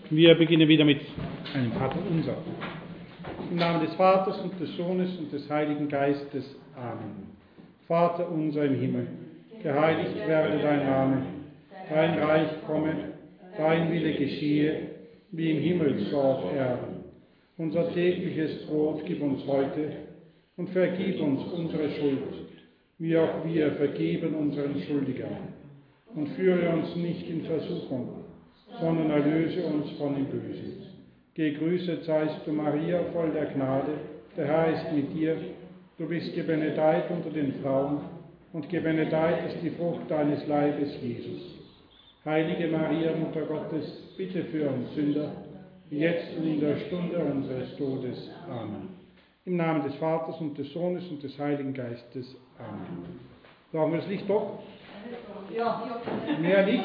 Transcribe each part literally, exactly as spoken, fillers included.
Wir beginnen wieder mit einem Vater unser. Im Namen des Vaters und des Sohnes und des Heiligen Geistes. Amen. Vater unser im Himmel, geheiligt werde dein Name, dein Reich komme, dein Wille geschehe, wie im Himmel so auf Erden. Unser tägliches Brot gib uns heute und vergib uns unsere Schuld, wie auch wir vergeben unseren Schuldigern. Und führe uns nicht in Versuchung, sondern erlöse uns von dem Bösen. Gegrüßet seist du, Maria, voll der Gnade, der Herr ist mit dir. Du bist gebenedeit unter den Frauen, und gebenedeit ist die Frucht deines Leibes, Jesus. Heilige Maria, Mutter Gottes, bitte für uns Sünder, jetzt und in der Stunde unseres Todes. Amen. Im Namen des Vaters und des Sohnes und des Heiligen Geistes. Amen. Brauchen wir das Licht doch? Ja. Mehr Licht?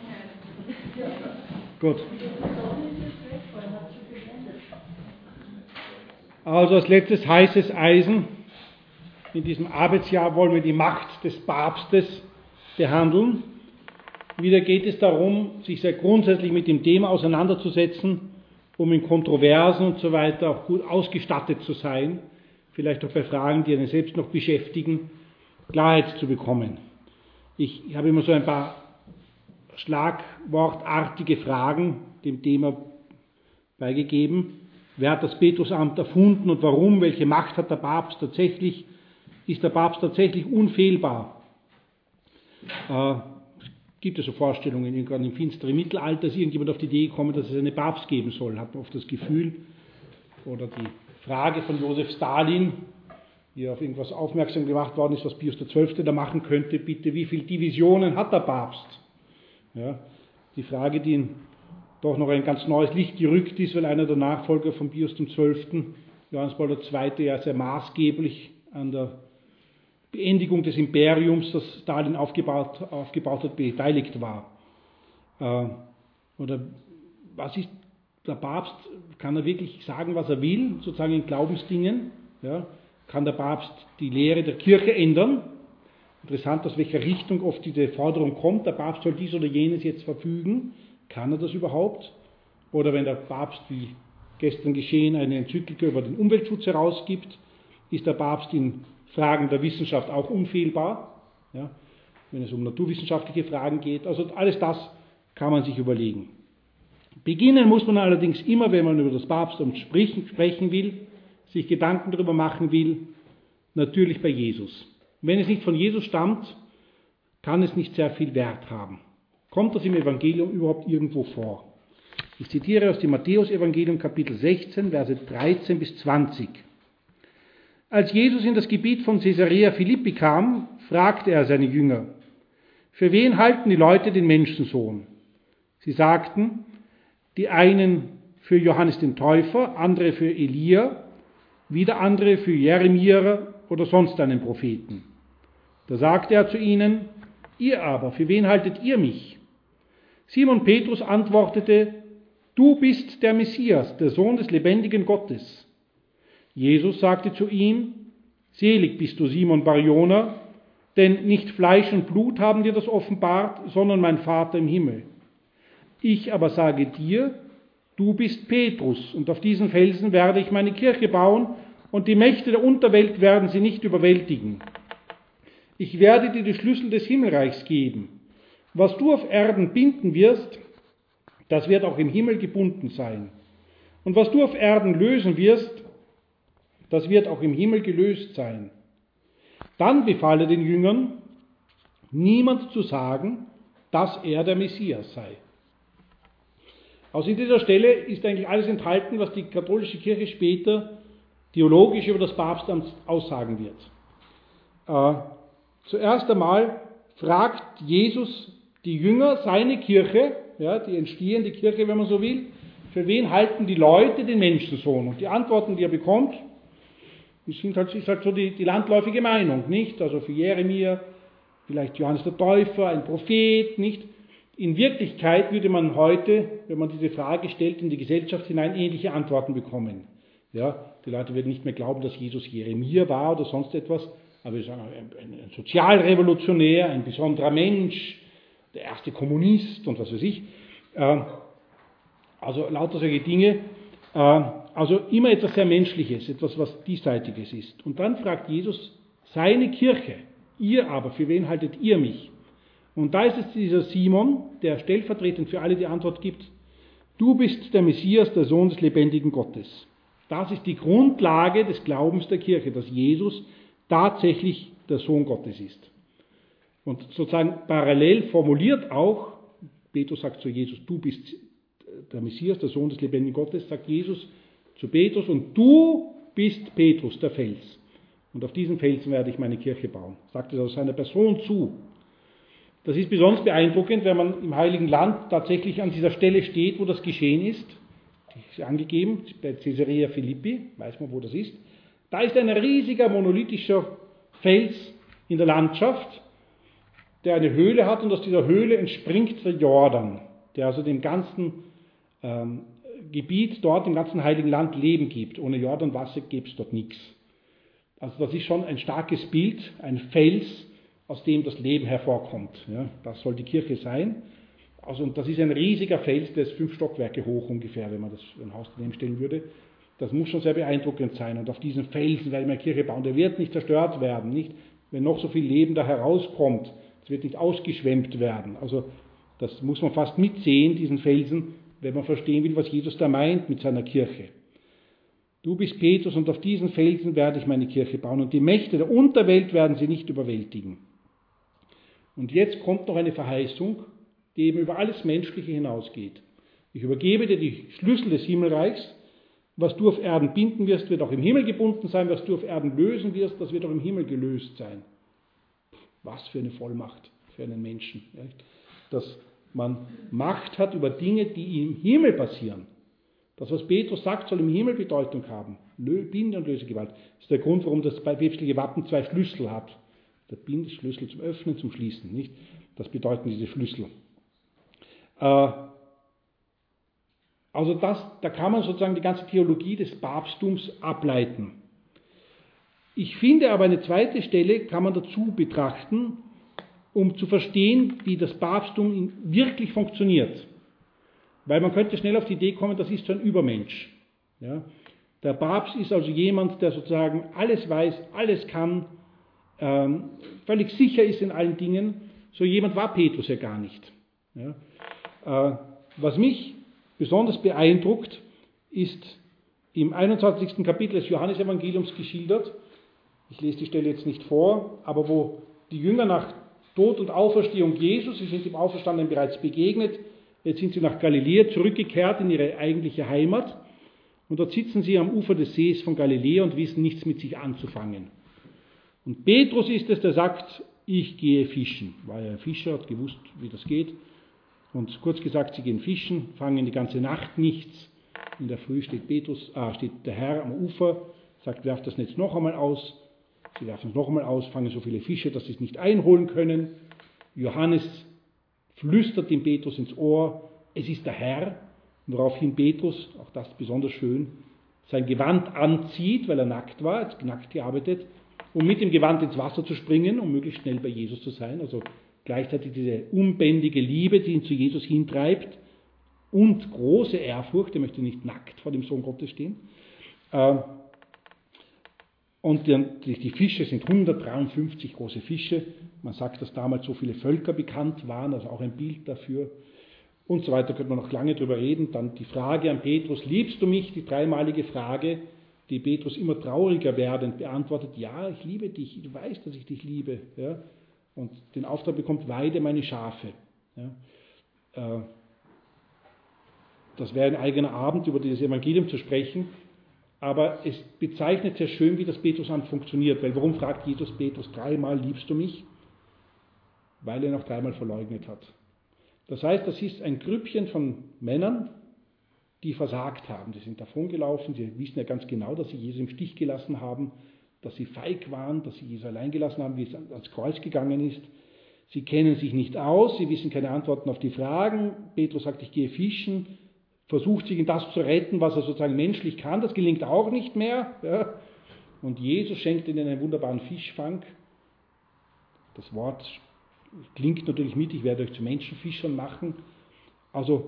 Gut. Also als letztes heißes Eisen. In diesem Arbeitsjahr wollen wir die Macht des Papstes behandeln. Wieder geht es darum, sich sehr grundsätzlich mit dem Thema auseinanderzusetzen, um in Kontroversen und so weiter auch gut ausgestattet zu sein, vielleicht auch bei Fragen, die einen selbst noch beschäftigen, Klarheit zu bekommen. Ich habe immer so ein paar schlagwortartige Fragen dem Thema beigegeben. Wer hat das Petrusamt erfunden und warum? Welche Macht hat der Papst tatsächlich? Ist der Papst tatsächlich unfehlbar? Äh, gibt es so Vorstellungen, irgendwann im finsteren Mittelalter ist irgendjemand auf die Idee gekommen, dass es einen Papst geben soll? Hat man oft das Gefühl, oder die Frage von Josef Stalin, wie auf irgendwas aufmerksam gemacht worden ist, was Pius der Zwölfte da machen könnte, bitte, wie viele Divisionen hat der Papst? Ja, die Frage, die in doch noch ein ganz neues Licht gerückt ist, weil einer der Nachfolger von Pius der Zwölfte, Johannes Paul der Zweite, ja sehr maßgeblich an der Beendigung des Imperiums, das Stalin aufgebaut, aufgebaut hat, beteiligt war. Äh, oder was ist der Papst? Kann er wirklich sagen, was er will, sozusagen in Glaubensdingen? Ja? Kann der Papst die Lehre der Kirche ändern? Interessant, aus welcher Richtung oft diese Forderung kommt, der Papst soll dies oder jenes jetzt verfügen. Kann er das überhaupt? Oder wenn der Papst, wie gestern geschehen, eine Enzyklika über den Umweltschutz herausgibt, ist der Papst in Fragen der Wissenschaft auch unfehlbar, ja, wenn es um naturwissenschaftliche Fragen geht. Also alles das kann man sich überlegen. Beginnen muss man allerdings immer, wenn man über das Papstamt sprechen will, sich Gedanken darüber machen will, natürlich bei Jesus. Wenn es nicht von Jesus stammt, kann es nicht sehr viel Wert haben. Kommt das im Evangelium überhaupt irgendwo vor? Ich zitiere aus dem Matthäus-Evangelium Kapitel sechzehn, Verse dreizehn bis zwanzig. Als Jesus in das Gebiet von Caesarea Philippi kam, fragte er seine Jünger: Für wen halten die Leute den Menschensohn? Sie sagten, die einen für Johannes den Täufer, andere für Elia, wieder andere für Jeremia oder sonst einen Propheten. Da sagte er zu ihnen: Ihr aber, für wen haltet ihr mich? Simon Petrus antwortete: Du bist der Messias, der Sohn des lebendigen Gottes. Jesus sagte zu ihm: Selig bist du, Simon Bar-Jona, denn nicht Fleisch und Blut haben dir das offenbart, sondern mein Vater im Himmel. Ich aber sage dir, du bist Petrus, und auf diesen Felsen werde ich meine Kirche bauen, und die Mächte der Unterwelt werden sie nicht überwältigen. Ich werde dir die Schlüssel des Himmelreichs geben. Was du auf Erden binden wirst, das wird auch im Himmel gebunden sein. Und was du auf Erden lösen wirst, das wird auch im Himmel gelöst sein. Dann befahl er den Jüngern, niemand zu sagen, dass er der Messias sei. Also in dieser Stelle ist eigentlich alles enthalten, was die katholische Kirche später theologisch über das Papstamt aussagen wird. Äh, zuerst einmal fragt Jesus die Jünger, seine Kirche, ja, die entstehende Kirche, wenn man so will, für wen halten die Leute den Menschensohn? Und die Antworten, die er bekommt, das sind halt, ist halt so die, die landläufige Meinung, nicht? Also für Jeremia, vielleicht Johannes der Täufer, ein Prophet, nicht? In Wirklichkeit würde man heute, wenn man diese Frage stellt, in die Gesellschaft hinein ähnliche Antworten bekommen. Ja, die Leute würden nicht mehr glauben, dass Jesus Jeremia war oder sonst etwas, aber wir sagen, ein, ein, ein Sozialrevolutionär, ein besonderer Mensch, der erste Kommunist und was weiß ich. Also lauter solche Dinge. Äh, also immer etwas sehr Menschliches, etwas, was Diesseitiges ist. Und dann fragt Jesus seine Kirche, ihr aber, für wen haltet ihr mich? Und da ist es dieser Simon, der stellvertretend für alle die Antwort gibt, du bist der Messias, der Sohn des lebendigen Gottes. Das ist die Grundlage des Glaubens der Kirche, dass Jesus tatsächlich der Sohn Gottes ist. Und sozusagen parallel formuliert auch, Petrus sagt zu Jesus, du bist der Messias, der Sohn des lebendigen Gottes, sagt Jesus zu Petrus, und du bist Petrus, der Fels. Und auf diesen Felsen werde ich meine Kirche bauen. Sagt es aus seiner Person zu. Das ist besonders beeindruckend, wenn man im Heiligen Land tatsächlich an dieser Stelle steht, wo das geschehen ist. Die ist angegeben, bei Caesarea Philippi, weiß man, wo das ist. Da ist ein riesiger monolithischer Fels in der Landschaft, der eine Höhle hat, und aus dieser Höhle entspringt der Jordan, der also dem ganzen ähm, Gebiet dort, im ganzen Heiligen Land Leben gibt. Ohne Jordanwasser gäbe es dort nichts. Also das ist schon ein starkes Bild, ein Fels, aus dem das Leben hervorkommt. Ja, das soll die Kirche sein. Also, und das ist ein riesiger Fels, der ist fünf Stockwerke hoch ungefähr, wenn man das ein Haus daneben stellen würde. Das muss schon sehr beeindruckend sein. Und auf diesen Felsen werde ich meine Kirche bauen. Der wird nicht zerstört werden, nicht? Wenn noch so viel Leben da herauskommt, es wird nicht ausgeschwemmt werden. Also das muss man fast mitsehen, diesen Felsen, wenn man verstehen will, was Jesus da meint mit seiner Kirche. Du bist Petrus, und auf diesen Felsen werde ich meine Kirche bauen, und die Mächte der Unterwelt werden sie nicht überwältigen. Und jetzt kommt noch eine Verheißung, die eben über alles Menschliche hinausgeht. Ich übergebe dir die Schlüssel des Himmelreichs. Was du auf Erden binden wirst, wird auch im Himmel gebunden sein. Was du auf Erden lösen wirst, das wird auch im Himmel gelöst sein. Was für eine Vollmacht für einen Menschen. Dass man Macht hat über Dinge, die im Himmel passieren. Das, was Petrus sagt, soll im Himmel Bedeutung haben. Binde- und Lösegewalt. Das ist der Grund, warum das päpstliche Wappen zwei Schlüssel hat. Der Bindeschlüssel zum Öffnen, zum Schließen. Nicht? Das bedeuten diese Schlüssel. Äh, also das, da kann man sozusagen die ganze Theologie des Papsttums ableiten. Ich finde aber, eine zweite Stelle kann man dazu betrachten, um zu verstehen, wie das Papsttum wirklich funktioniert. Weil man könnte schnell auf die Idee kommen, das ist so ein Übermensch. Ja? Der Papst ist also jemand, der sozusagen alles weiß, alles kann, ähm, völlig sicher ist in allen Dingen. So jemand war Petrus ja gar nicht. Ja? Äh, was mich besonders beeindruckt, ist im einundzwanzigsten Kapitel des Johannesevangeliums geschildert. Ich lese die Stelle jetzt nicht vor, aber wo die Jünger nach Tod und Auferstehung Jesus, sie sind dem Auferstandenen bereits begegnet, jetzt sind sie nach Galiläa zurückgekehrt in ihre eigentliche Heimat, und dort sitzen sie am Ufer des Sees von Galiläa und wissen nichts mit sich anzufangen. Und Petrus ist es, der sagt, ich gehe fischen. War ja ein Fischer, hat gewusst, wie das geht. Und kurz gesagt, sie gehen fischen, fangen die ganze Nacht nichts. In der Früh steht Petrus, ah, steht der Herr am Ufer, sagt, werft das Netz noch einmal aus. Sie werfen es noch einmal aus, fangen so viele Fische, dass sie es nicht einholen können. Johannes flüstert dem Petrus ins Ohr, es ist der Herr, woraufhin Petrus, auch das besonders schön, sein Gewand anzieht, weil er nackt war, hat nackt gearbeitet, um mit dem Gewand ins Wasser zu springen, um möglichst schnell bei Jesus zu sein. Also gleichzeitig diese unbändige Liebe, die ihn zu Jesus hintreibt, und große Ehrfurcht, er möchte nicht nackt vor dem Sohn Gottes stehen. Und die Fische sind hundertdreiundfünfzig große Fische. Man sagt, dass damals so viele Völker bekannt waren, also auch ein Bild dafür. Und so weiter, könnte man noch lange drüber reden. Dann die Frage an Petrus, liebst du mich? Die dreimalige Frage, die Petrus immer trauriger werdend beantwortet, ja, ich liebe dich, du weißt, dass ich dich liebe. Ja? Und den Auftrag bekommt, weide meine Schafe. Ja? Das wäre ein eigener Abend, über dieses Evangelium zu sprechen. Aber es bezeichnet sehr schön, wie das Petrusamt funktioniert. Weil warum fragt Jesus Petrus dreimal, liebst du mich? Weil er noch dreimal verleugnet hat. Das heißt, das ist ein Grüppchen von Männern, die versagt haben. Die sind davongelaufen, sie wissen ja ganz genau, dass sie Jesus im Stich gelassen haben, dass sie feig waren, dass sie Jesus allein gelassen haben, wie es ans Kreuz gegangen ist. Sie kennen sich nicht aus, sie wissen keine Antworten auf die Fragen. Petrus sagt, ich gehe fischen, versucht sich in das zu retten, was er sozusagen menschlich kann. Das gelingt auch nicht mehr. Ja. Und Jesus schenkt ihnen einen wunderbaren Fischfang. Das Wort klingt natürlich mit, ich werde euch zu Menschenfischern machen. Also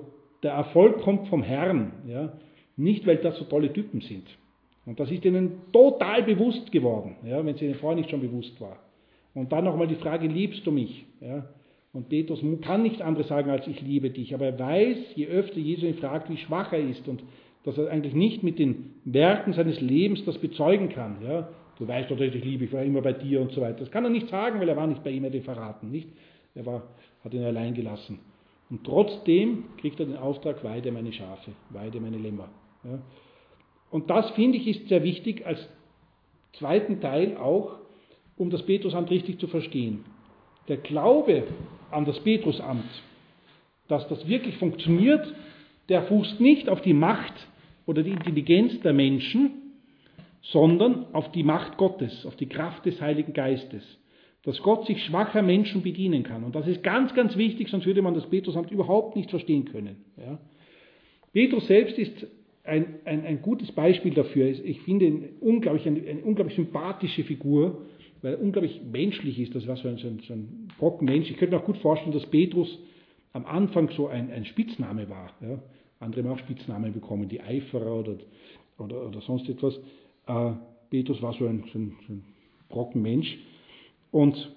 der Erfolg kommt vom Herrn, ja, nicht weil das so tolle Typen sind. Und das ist ihnen total bewusst geworden, ja, wenn es ihnen vorher nicht schon bewusst war. Und dann nochmal die Frage, liebst du mich? Ja? Und Petrus kann nicht anderes sagen als ich liebe dich, aber er weiß, je öfter Jesus ihn fragt, wie schwach er ist und dass er eigentlich nicht mit den Werken seines Lebens das bezeugen kann. Ja? Du weißt doch, dass ich liebe, ich war immer bei dir und so weiter. Das kann er nicht sagen, weil er war nicht bei ihm, er hat ihn verraten, nicht? Er war, hat ihn allein gelassen. Und trotzdem kriegt er den Auftrag, weide meine Schafe, weide meine Lämmer. Ja? Und das, finde ich, ist sehr wichtig als zweiten Teil auch, um das Petrusamt richtig zu verstehen. Der Glaube an das Petrusamt, dass das wirklich funktioniert, der fußt nicht auf die Macht oder die Intelligenz der Menschen, sondern auf die Macht Gottes, auf die Kraft des Heiligen Geistes. Dass Gott sich schwacher Menschen bedienen kann. Und das ist ganz, ganz wichtig, sonst würde man das Petrusamt überhaupt nicht verstehen können. Ja. Petrus selbst ist ein, ein, ein gutes Beispiel dafür. Ich finde ihn unglaublich, eine, eine unglaublich sympathische Figur, weil er unglaublich menschlich ist. Das war so ein, so ein, so ein Brockenmensch. Ich könnte mir auch gut vorstellen, dass Petrus am Anfang so ein, ein Spitzname war. Ja. Andere haben auch Spitznamen bekommen, die Eiferer oder, oder, oder sonst etwas. Äh, Petrus war so ein, so ein, so ein Brockenmensch. Und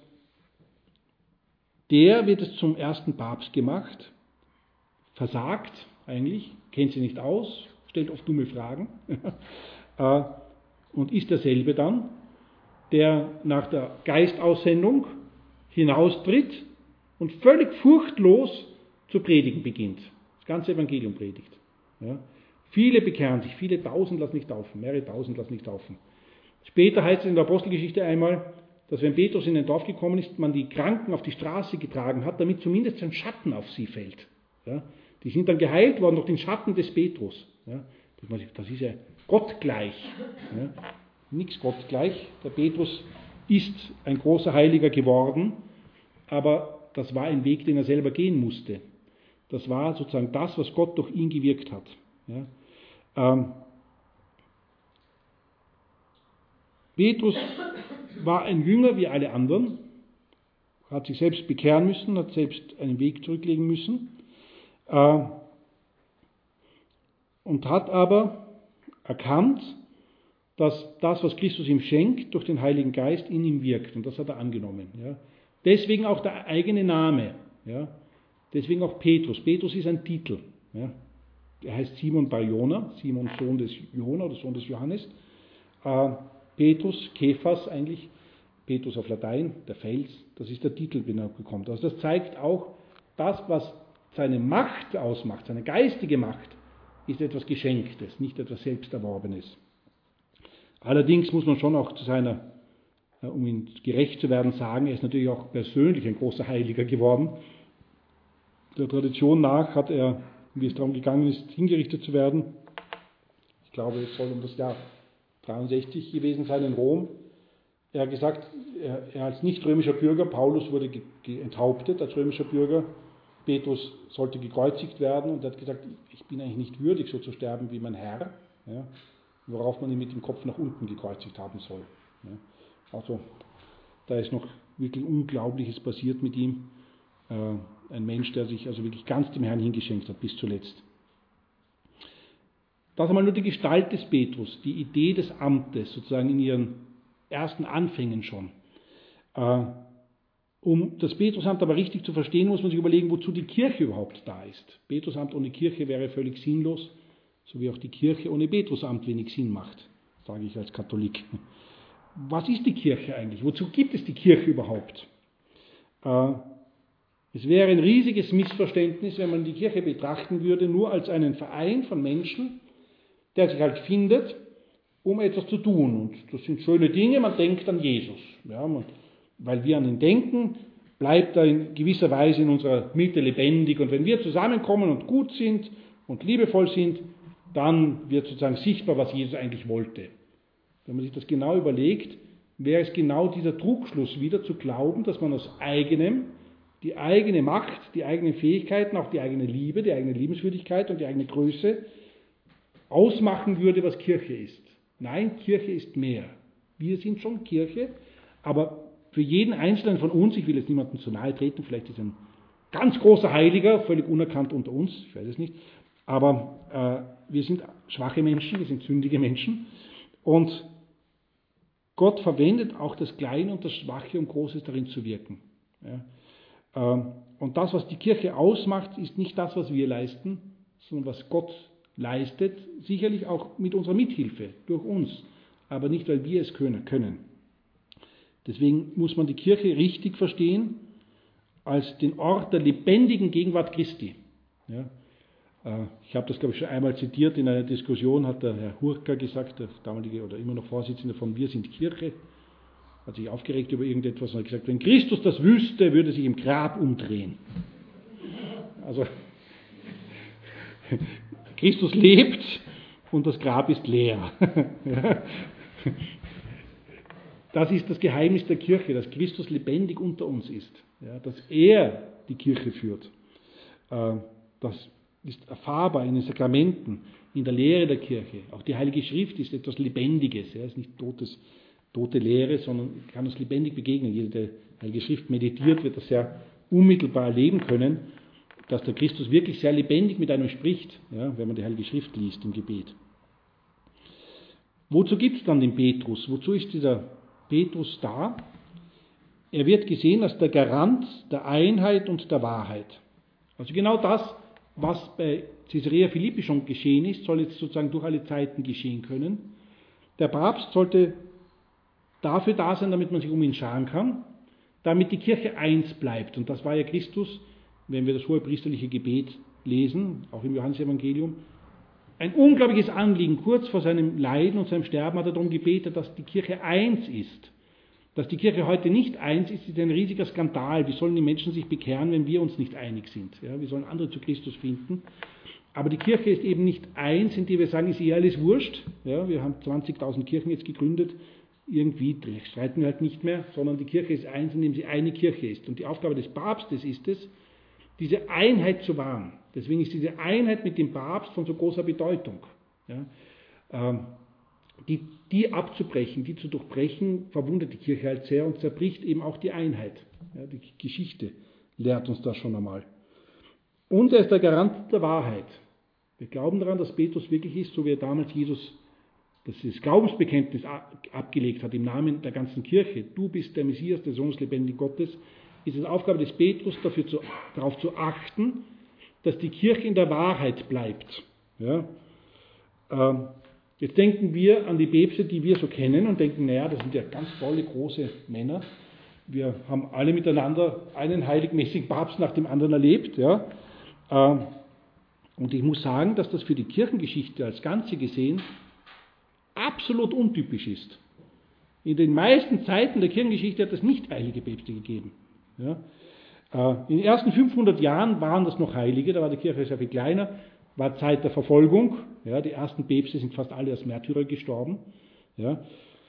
der wird es zum ersten Papst gemacht, versagt eigentlich, kennt sie nicht aus, stellt oft dumme Fragen äh, und ist derselbe dann, der nach der Geistaussendung hinaustritt und völlig furchtlos zu predigen beginnt. Das ganze Evangelium predigt. Ja. Viele bekehren sich, viele Tausend lassen nicht taufen, mehrere Tausend lassen nicht taufen. Später heißt es in der Apostelgeschichte einmal, dass wenn Petrus in den Dorf gekommen ist, man die Kranken auf die Straße getragen hat, damit zumindest ein Schatten auf sie fällt. Ja. Die sind dann geheilt worden durch den Schatten des Petrus. Ja. Das ist ja gottgleich. Ja. Nichts gottgleich. Der Petrus ist ein großer Heiliger geworden, aber das war ein Weg, den er selber gehen musste. Das war sozusagen das, was Gott durch ihn gewirkt hat. Ja. Ähm, Petrus war ein Jünger wie alle anderen, hat sich selbst bekehren müssen, hat selbst einen Weg zurücklegen müssen äh, und hat aber erkannt, dass das, was Christus ihm schenkt, durch den Heiligen Geist in ihm wirkt. Und das hat er angenommen. Ja. Deswegen auch der eigene Name. Ja. Deswegen auch Petrus. Petrus ist ein Titel. Ja. Er heißt Simon Bar Jona, Simon Sohn des Jona oder Sohn des Johannes. Äh, Petrus, Kephas eigentlich, Petrus auf Latein, der Fels, das ist der Titel, den er bekommt. Also das zeigt auch, das, was seine Macht ausmacht, seine geistige Macht, ist etwas Geschenktes, nicht etwas Selbsterworbenes. Allerdings muss man schon auch zu seiner, um ihm gerecht zu werden, sagen, er ist natürlich auch persönlich ein großer Heiliger geworden. Der Tradition nach hat er, wie es darum gegangen ist, hingerichtet zu werden, ich glaube, es soll um das Jahr dreiundsechzig gewesen sein in Rom. Er hat gesagt, er, er als nicht-römischer Bürger, Paulus wurde ge, ge, enthauptet als römischer Bürger, Petrus sollte gekreuzigt werden und er hat gesagt, ich bin eigentlich nicht würdig, so zu sterben wie mein Herr, ja, worauf man ihn mit dem Kopf nach unten gekreuzigt haben soll. Ja. Also da ist noch wirklich Unglaubliches passiert mit ihm. Äh, ein Mensch, der sich also wirklich ganz dem Herrn hingeschenkt hat, bis zuletzt. Das einmal nur die Gestalt des Petrus, die Idee des Amtes, sozusagen in ihren ersten Anfängen schon. Äh, um das Petrusamt aber richtig zu verstehen, muss man sich überlegen, wozu die Kirche überhaupt da ist. Petrusamt ohne Kirche wäre völlig sinnlos, so wie auch die Kirche ohne Petrusamt wenig Sinn macht, sage ich als Katholik. Was ist die Kirche eigentlich? Wozu gibt es die Kirche überhaupt? Äh, es wäre ein riesiges Missverständnis, wenn man die Kirche betrachten würde, nur als einen Verein von Menschen, der sich halt findet, um etwas zu tun. Und das sind schöne Dinge, man denkt an Jesus. Ja, man, weil wir an ihn denken, bleibt er in gewisser Weise in unserer Mitte lebendig. Und wenn wir zusammenkommen und gut sind und liebevoll sind, dann wird sozusagen sichtbar, was Jesus eigentlich wollte. Wenn man sich das genau überlegt, wäre es genau dieser Trugschluss wieder zu glauben, dass man aus eigenem die eigene Macht, die eigenen Fähigkeiten, auch die eigene Liebe, die eigene Liebenswürdigkeit und die eigene Größe ausmachen würde, was Kirche ist. Nein, Kirche ist mehr. Wir sind schon Kirche, aber für jeden Einzelnen von uns, ich will jetzt niemandem zu nahe treten, vielleicht ist ein ganz großer Heiliger, völlig unerkannt unter uns, ich weiß es nicht, Aber äh, wir sind schwache Menschen, wir sind sündige Menschen und Gott verwendet auch das Kleine und das Schwache, um Großes darin zu wirken. Ja. Äh, und das, was die Kirche ausmacht, ist nicht das, was wir leisten, sondern was Gott leistet, sicherlich auch mit unserer Mithilfe, durch uns, aber nicht, weil wir es können. Deswegen muss man die Kirche richtig verstehen als den Ort der lebendigen Gegenwart Christi. Ja, äh, ich habe das, glaube ich, schon einmal zitiert, in einer Diskussion hat der Herr Hurka gesagt, der damalige oder immer noch Vorsitzende von Wir sind Kirche, hat sich aufgeregt über irgendetwas und hat gesagt, wenn Christus das wüsste, würde er sich im Grab umdrehen. Also Christus lebt und das Grab ist leer. Ja. Das ist das Geheimnis der Kirche, dass Christus lebendig unter uns ist, ja, dass er die Kirche führt. Das ist erfahrbar in den Sakramenten, in der Lehre der Kirche. Auch die Heilige Schrift ist etwas Lebendiges, ja, ist nicht totes, tote Lehre, sondern kann uns lebendig begegnen. Jeder, der Heilige Schrift meditiert, wird das sehr unmittelbar erleben können, dass der Christus wirklich sehr lebendig mit einem spricht, ja, wenn man die Heilige Schrift liest im Gebet. Wozu gibt es dann den Petrus? Wozu ist dieser Petrus da? Er wird gesehen als der Garant der Einheit und der Wahrheit. Also genau das, was bei Caesarea Philippi schon geschehen ist, soll jetzt sozusagen durch alle Zeiten geschehen können. Der Papst sollte dafür da sein, damit man sich um ihn scharen kann, damit die Kirche eins bleibt. Und das war ja Christus, wenn wir das hohepriesterliche Gebet lesen, auch im Johannesevangelium, ein unglaubliches Anliegen. Kurz vor seinem Leiden und seinem Sterben hat er darum gebetet, dass die Kirche eins ist. Dass die Kirche heute nicht eins ist, ist ein riesiger Skandal. Wie sollen die Menschen sich bekehren, wenn wir uns nicht einig sind? Ja, wir sollen andere zu Christus finden. Aber die Kirche ist eben nicht eins, in die wir sagen, ist eh alles wurscht. Ja, wir haben zwanzigtausend Kirchen jetzt gegründet. Irgendwie streiten wir halt nicht mehr, sondern die Kirche ist eins, indem sie eine Kirche ist. Und die Aufgabe des Papstes ist es, diese Einheit zu wahren. Deswegen ist diese Einheit mit dem Papst von so großer Bedeutung. Ja, ähm, die, die abzubrechen, die zu durchbrechen, verwundet die Kirche halt sehr und zerbricht eben auch die Einheit. Ja, die Geschichte lehrt uns das schon einmal. Und er ist der Garant der Wahrheit. Wir glauben daran, dass Petrus wirklich ist, so wie er damals Jesus das Glaubensbekenntnis abgelegt hat im Namen der ganzen Kirche. Du bist der Messias, der Sohn des lebendigen Gottes. Ist es Aufgabe des Petrus, dafür zu, darauf zu achten, dass die Kirche in der Wahrheit bleibt. Ja? Ähm, jetzt denken wir an die Päpste, die wir so kennen und denken, naja, das sind ja ganz tolle, große Männer. Wir haben alle miteinander einen heiligmäßigen Papst nach dem anderen erlebt. Ja? Ähm, und ich muss sagen, dass das für die Kirchengeschichte als Ganze gesehen absolut untypisch ist. In den meisten Zeiten der Kirchengeschichte hat es nicht heilige Päpste gegeben. Ja? In den ersten fünfhundert Jahren waren das noch Heilige, da war die Kirche sehr viel kleiner, war Zeit der Verfolgung. Ja, die ersten Päpste sind fast alle als Märtyrer gestorben. Ja.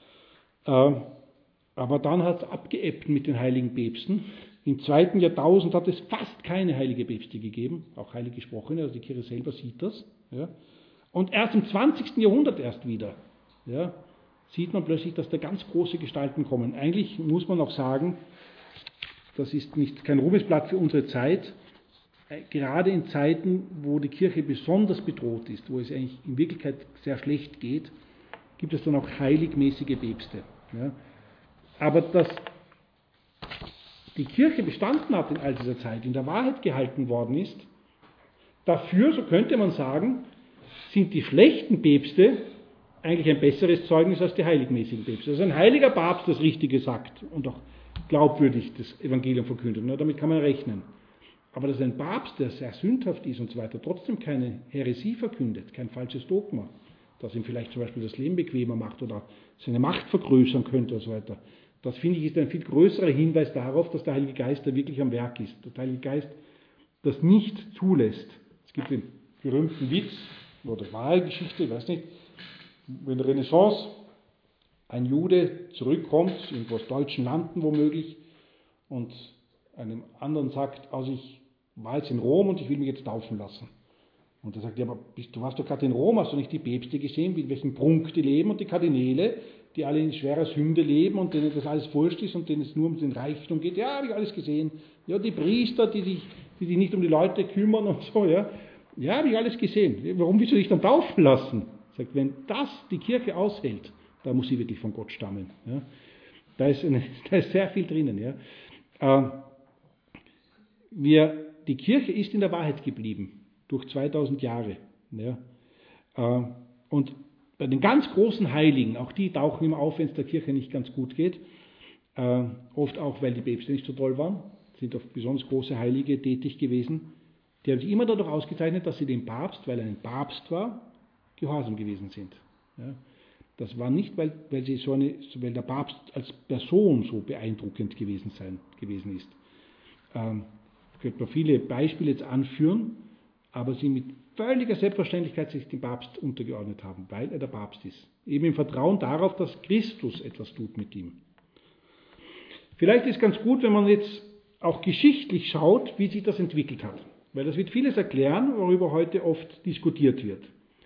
Aber dann hat es abgeebbt mit den heiligen Päpsten. Im zweiten Jahrtausend hat es fast keine heilige Päpste gegeben, auch heilig gesprochene, also die Kirche selber sieht das. Ja. Und erst im zwanzigsten Jahrhundert erst wieder ja, sieht man plötzlich, dass da ganz große Gestalten kommen. Eigentlich muss man auch sagen, das ist nicht kein Ruhmesblatt für unsere Zeit. Gerade in Zeiten, wo die Kirche besonders bedroht ist, wo es eigentlich in Wirklichkeit sehr schlecht geht, gibt es dann auch heiligmäßige Päpste. Ja. Aber dass die Kirche bestanden hat in all dieser Zeit, in der Wahrheit gehalten worden ist, dafür, so könnte man sagen, sind die schlechten Päpste eigentlich ein besseres Zeugnis als die heiligmäßigen Päpste. Also ein heiliger Papst das Richtige sagt und auch glaubwürdig das Evangelium verkündet. Na, damit kann man rechnen. Aber dass ein Papst, der sehr sündhaft ist und so weiter, trotzdem keine Häresie verkündet, kein falsches Dogma, das ihm vielleicht zum Beispiel das Leben bequemer macht oder seine Macht vergrößern könnte und so weiter, das finde ich ist ein viel größerer Hinweis darauf, dass der Heilige Geist da wirklich am Werk ist. Dass der Heilige Geist das nicht zulässt. Es gibt den berühmten Witz, oder wahre Geschichte, ich weiß nicht, wenn in der Renaissance ein Jude zurückkommt, irgendwo aus deutschen Landen womöglich, und einem anderen sagt, also ich war jetzt in Rom und ich will mich jetzt taufen lassen. Und er sagt, ja, aber bist, du warst doch gerade in Rom, hast du nicht die Päpste gesehen, in welchem Prunk die leben und die Kardinäle, die alle in schwerer Sünde leben und denen das alles wurscht ist und denen es nur um den Reichtum geht. Ja, habe ich alles gesehen. Ja, die Priester, die sich, die sich nicht um die Leute kümmern und so, ja. Ja, habe ich alles gesehen. Warum willst du dich dann taufen lassen? Sagt, wenn das die Kirche aushält, da muss sie wirklich von Gott stammen. Ja. Da, ist eine, da ist sehr viel drinnen. Ja. Äh, wir, die Kirche ist in der Wahrheit geblieben, durch zweitausend Jahre. Ja. Äh, und bei den ganz großen Heiligen, auch die tauchen immer auf, wenn es der Kirche nicht ganz gut geht, äh, oft auch, weil die Päpste nicht so toll waren, sind oft besonders große Heilige tätig gewesen. Die haben sich immer dadurch ausgezeichnet, dass sie dem Papst, weil er ein Papst war, gehorsam gewesen sind. Ja. Das war nicht, weil, weil, sie so eine, weil der Papst als Person so beeindruckend gewesen, sein, gewesen ist. Ähm, ich könnte noch viele Beispiele jetzt anführen, aber sie mit völliger Selbstverständlichkeit sich dem Papst untergeordnet haben, weil er der Papst ist. Eben im Vertrauen darauf, dass Christus etwas tut mit ihm. Vielleicht ist es ganz gut, wenn man jetzt auch geschichtlich schaut, wie sich das entwickelt hat. Weil das wird vieles erklären, worüber heute oft diskutiert wird.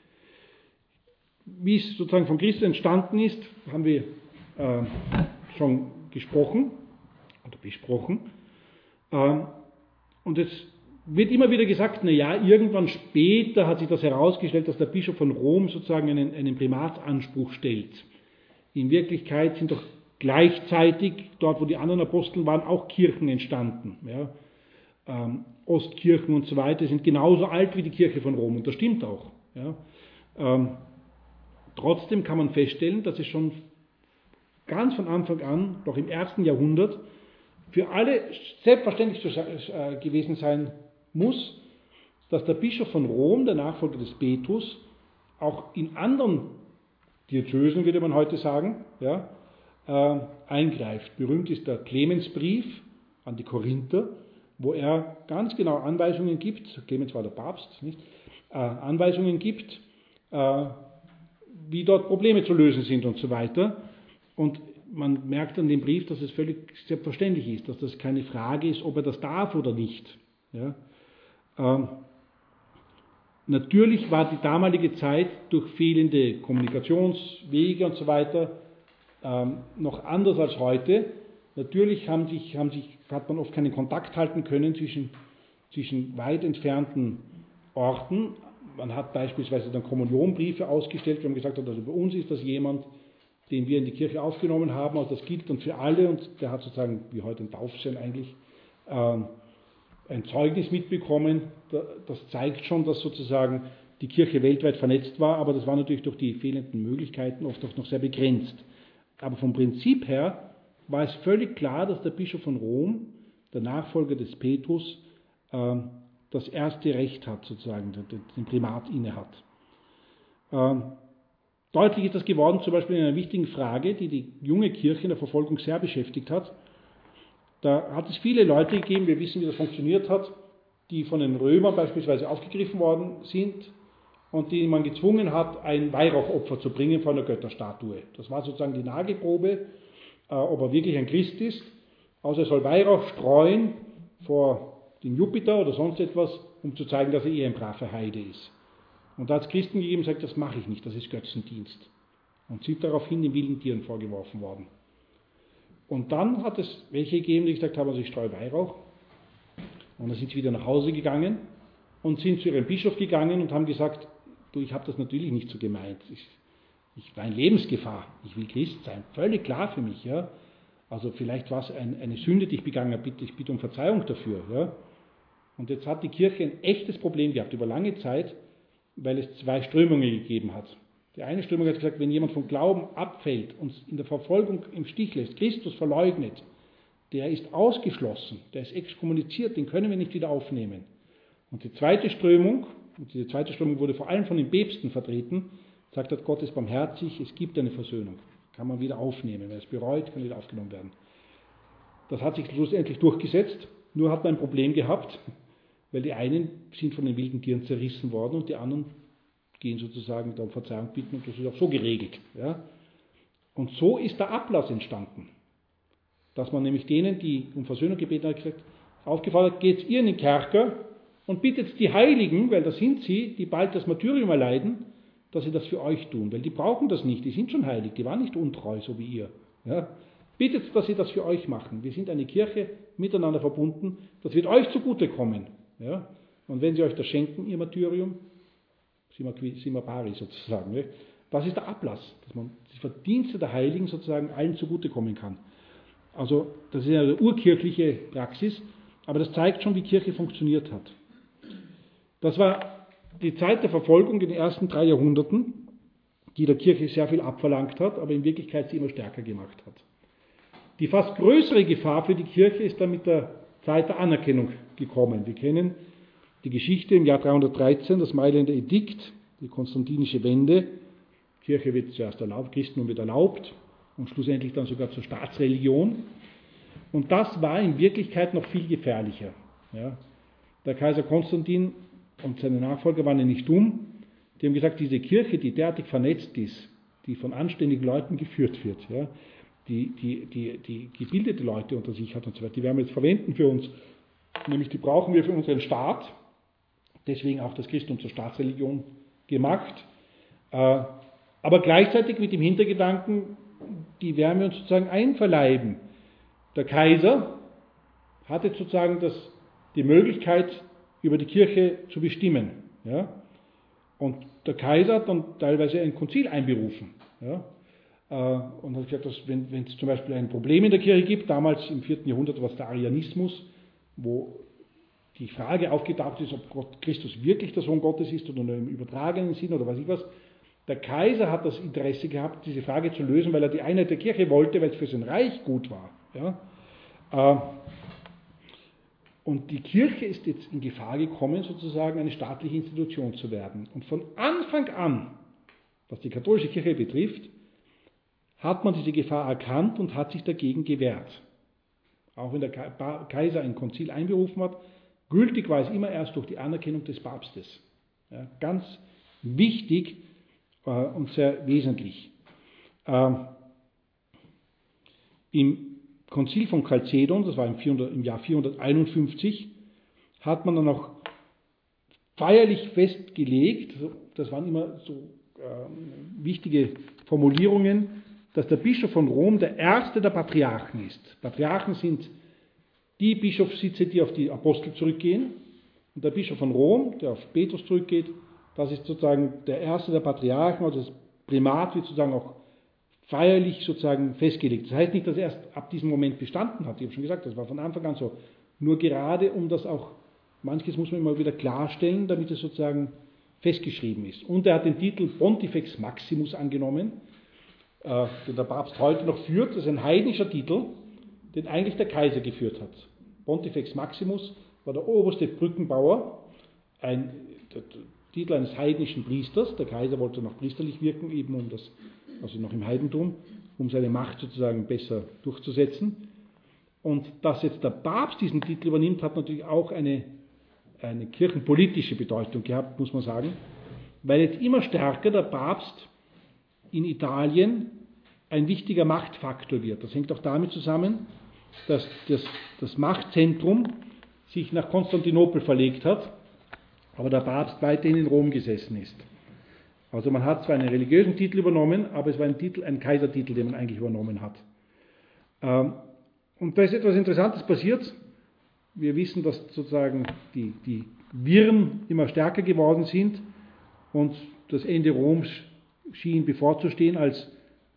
Wie es sozusagen von Christus entstanden ist, haben wir äh, schon gesprochen oder besprochen. Ähm, und es wird immer wieder gesagt, na ja, irgendwann später hat sich das herausgestellt, dass der Bischof von Rom sozusagen einen, einen Primatsanspruch stellt. In Wirklichkeit sind doch gleichzeitig, dort wo die anderen Apostel waren, auch Kirchen entstanden. Ja. Ähm, Ostkirchen und so weiter sind genauso alt wie die Kirche von Rom, und das stimmt auch. Ja. Ähm, trotzdem kann man feststellen, dass es schon ganz von Anfang an, noch im ersten Jahrhundert, für alle selbstverständlich gewesen sein muss, dass der Bischof von Rom, der Nachfolger des Petrus, auch in anderen Diözesen, würde man heute sagen, ja, äh, eingreift. Berühmt ist der Clemensbrief an die Korinther, wo er ganz genau Anweisungen gibt, Clemens war der Papst, nicht? Äh, Anweisungen gibt, äh, wie dort Probleme zu lösen sind und so weiter. Und man merkt an dem Brief, dass es völlig selbstverständlich ist, dass das keine Frage ist, ob er das darf oder nicht. Ja? Ähm, natürlich war die damalige Zeit durch fehlende Kommunikationswege und so weiter ähm, noch anders als heute. Natürlich haben sich, haben sich, hat man oft keinen Kontakt halten können zwischen, zwischen weit entfernten Orten. Man hat beispielsweise dann Kommunionbriefe ausgestellt, wir haben gesagt, also bei uns ist das jemand, den wir in die Kirche aufgenommen haben, also das gilt dann für alle, und der hat sozusagen, wie heute ein Taufschein eigentlich, ähm, ein Zeugnis mitbekommen. Das zeigt schon, dass sozusagen die Kirche weltweit vernetzt war, aber das war natürlich durch die fehlenden Möglichkeiten oft auch noch sehr begrenzt. Aber vom Prinzip her war es völlig klar, dass der Bischof von Rom, der Nachfolger des Petrus, ähm, das erste Recht hat, sozusagen, den Primat inne hat. Ähm, deutlich ist das geworden, zum Beispiel in einer wichtigen Frage, die die junge Kirche in der Verfolgung sehr beschäftigt hat. Da hat es viele Leute gegeben, wir wissen, wie das funktioniert hat, die von den Römern beispielsweise aufgegriffen worden sind und die man gezwungen hat, ein Weihrauchopfer zu bringen vor einer Götterstatue. Das war sozusagen die Nagelprobe, äh, ob er wirklich ein Christ ist. Also er soll Weihrauch streuen vor den Jupiter oder sonst etwas, um zu zeigen, dass er eher ein braver Heide ist. Und da hat es Christen gegeben, die gesagt, das mache ich nicht, das ist Götzendienst. Und sind daraufhin den wilden Tieren vorgeworfen worden. Und dann hat es welche gegeben, die gesagt haben, also ich streue Weihrauch. Und dann sind sie wieder nach Hause gegangen und sind zu ihrem Bischof gegangen und haben gesagt, du, ich habe das natürlich nicht so gemeint. Ich, ich war in Lebensgefahr, ich will Christ sein. Völlig klar für mich, ja. Also vielleicht war es ein, eine Sünde, die ich begangen habe, bitte, ich bitte um Verzeihung dafür, ja. Und jetzt hat die Kirche ein echtes Problem gehabt über lange Zeit, weil es zwei Strömungen gegeben hat. Die eine Strömung hat gesagt, wenn jemand vom Glauben abfällt und in der Verfolgung im Stich lässt, Christus verleugnet, der ist ausgeschlossen, der ist exkommuniziert, den können wir nicht wieder aufnehmen. Und die zweite Strömung, und diese zweite Strömung wurde vor allem von den Päpsten vertreten, sagt, dass Gott ist barmherzig, es gibt eine Versöhnung, kann man wieder aufnehmen, wer es bereut, kann wieder aufgenommen werden. Das hat sich schlussendlich durchgesetzt, nur hat man ein Problem gehabt, weil die einen sind von den wilden Tieren zerrissen worden und die anderen gehen sozusagen da um Verzeihung bitten, und das ist auch so geregelt. Ja. Und so ist der Ablass entstanden, dass man nämlich denen, die um Versöhnung gebeten hat, gesagt, aufgefordert hat, geht ihr in den Kerker und bittet die Heiligen, weil das sind sie, die bald das Martyrium erleiden, dass sie das für euch tun, weil die brauchen das nicht, die sind schon heilig, die waren nicht untreu, so wie ihr. Ja. Bittet, dass sie das für euch machen. Wir sind eine Kirche, miteinander verbunden, das wird euch zugutekommen. Ja. Und wenn sie euch das schenken, ihr Martyrium, Sima Pari sozusagen, ne? Das ist der Ablass, dass man die Verdienste der Heiligen sozusagen allen zugutekommen kann. Also das ist eine urkirchliche Praxis, aber das zeigt schon, wie Kirche funktioniert hat. Das war die Zeit der Verfolgung in den ersten drei Jahrhunderten, die der Kirche sehr viel abverlangt hat, aber in Wirklichkeit sie immer stärker gemacht hat. Die fast größere Gefahr für die Kirche ist dann mit der Zeit der Anerkennung gekommen. Wir kennen die Geschichte im Jahr dreihundertdreizehn, das Mailänder Edikt, die konstantinische Wende. Die Kirche wird zuerst erlaubt, Christentum wird erlaubt und schlussendlich dann sogar zur Staatsreligion. Und das war in Wirklichkeit noch viel gefährlicher. Ja. Der Kaiser Konstantin und seine Nachfolger waren ja nicht dumm. Die haben gesagt, diese Kirche, die derartig vernetzt ist, die von anständigen Leuten geführt wird, ja, die, die, die, die gebildete Leute unter sich hat und so weiter, die werden wir jetzt verwenden für uns, nämlich die brauchen wir für unseren Staat, deswegen auch das Christentum zur Staatsreligion gemacht, aber gleichzeitig mit dem Hintergedanken, die werden wir uns sozusagen einverleiben. Der Kaiser hatte sozusagen das, die Möglichkeit, über die Kirche zu bestimmen. Ja? Und der Kaiser hat dann teilweise ein Konzil einberufen. Ja? Und hat gesagt, dass wenn, wenn es zum Beispiel ein Problem in der Kirche gibt, damals im vierten Jahrhundert war es der Arianismus, wo die Frage aufgetaucht ist, ob Gott, Christus wirklich der Sohn Gottes ist oder nur im übertragenen Sinn oder weiß ich was. Der Kaiser hat das Interesse gehabt, diese Frage zu lösen, weil er die Einheit der Kirche wollte, weil es für sein Reich gut war. Ja? Und die Kirche ist jetzt in Gefahr gekommen, sozusagen eine staatliche Institution zu werden. Und von Anfang an, was die katholische Kirche betrifft, hat man diese Gefahr erkannt und hat sich dagegen gewehrt. Auch wenn der Kaiser ein Konzil einberufen hat, gültig war es immer erst durch die Anerkennung des Papstes. Ja, ganz wichtig äh, und sehr wesentlich. Äh, Im Konzil von Chalcedon, das war im, vierhundert, im Jahr vierhunderteinundfünfzig, hat man dann auch feierlich festgelegt, das waren immer so äh, wichtige Formulierungen, dass der Bischof von Rom der erste der Patriarchen ist. Patriarchen sind die Bischofssitze, die auf die Apostel zurückgehen. Und der Bischof von Rom, der auf Petrus zurückgeht, das ist sozusagen der erste der Patriarchen, also das Primat wird sozusagen auch feierlich sozusagen festgelegt. Das heißt nicht, dass er erst ab diesem Moment bestanden hat. Ich habe schon gesagt, das war von Anfang an so. Nur gerade, um das auch, manches muss man immer wieder klarstellen, damit es sozusagen festgeschrieben ist. Und er hat den Titel Pontifex Maximus angenommen, äh, den der Papst heute noch führt. Das ist ein heidnischer Titel, den eigentlich der Kaiser geführt hat. Pontifex Maximus war der oberste Brückenbauer, ein der, der Titel eines heidnischen Priesters. Der Kaiser wollte noch priesterlich wirken, eben um das, also noch im Heidentum, um seine Macht sozusagen besser durchzusetzen. Und dass jetzt der Papst diesen Titel übernimmt, hat natürlich auch eine, eine kirchenpolitische Bedeutung gehabt, muss man sagen, weil jetzt immer stärker der Papst in Italien ein wichtiger Machtfaktor wird. Das hängt auch damit zusammen, dass das, das Machtzentrum sich nach Konstantinopel verlegt hat, aber der Papst weiterhin in Rom gesessen ist. Also man hat zwar einen religiösen Titel übernommen, aber es war ein Titel, ein Kaisertitel, den man eigentlich übernommen hat. Und da ist etwas Interessantes passiert. Wir wissen, dass sozusagen die, die Viren immer stärker geworden sind und das Ende Roms schien bevorzustehen, als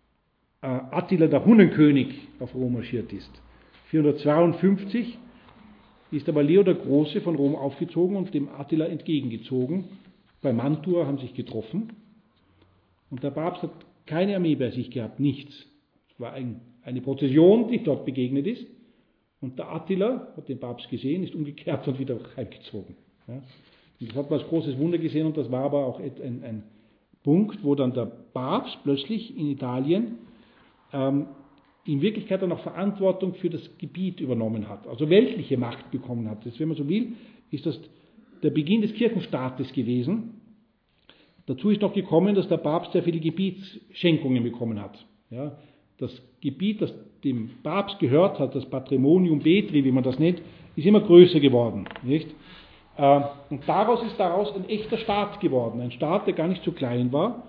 Attila der Hunnenkönig auf Rom marschiert ist. vierhundertzweiundfünfzig ist aber Leo der Große von Rom aufgezogen und dem Attila entgegengezogen. Bei Mantua haben sich getroffen und der Papst hat keine Armee bei sich gehabt, nichts. Es war ein, eine Prozession, die dort begegnet ist und der Attila hat den Papst gesehen, ist umgekehrt und wieder heimgezogen. Ja. Und das hat man als großes Wunder gesehen und das war aber auch ein, ein Punkt, wo dann der Papst plötzlich in Italien ähm, in Wirklichkeit dann auch Verantwortung für das Gebiet übernommen hat, also weltliche Macht bekommen hat. Das, wenn man so will, ist das der Beginn des Kirchenstaates gewesen. Dazu ist noch gekommen, dass der Papst sehr viele Gebietsschenkungen bekommen hat. Ja, das Gebiet, das dem Papst gehört hat, das Patrimonium Petri, wie man das nennt, ist immer größer geworden. Nicht? Und daraus ist daraus ein echter Staat geworden, ein Staat, der gar nicht so klein war,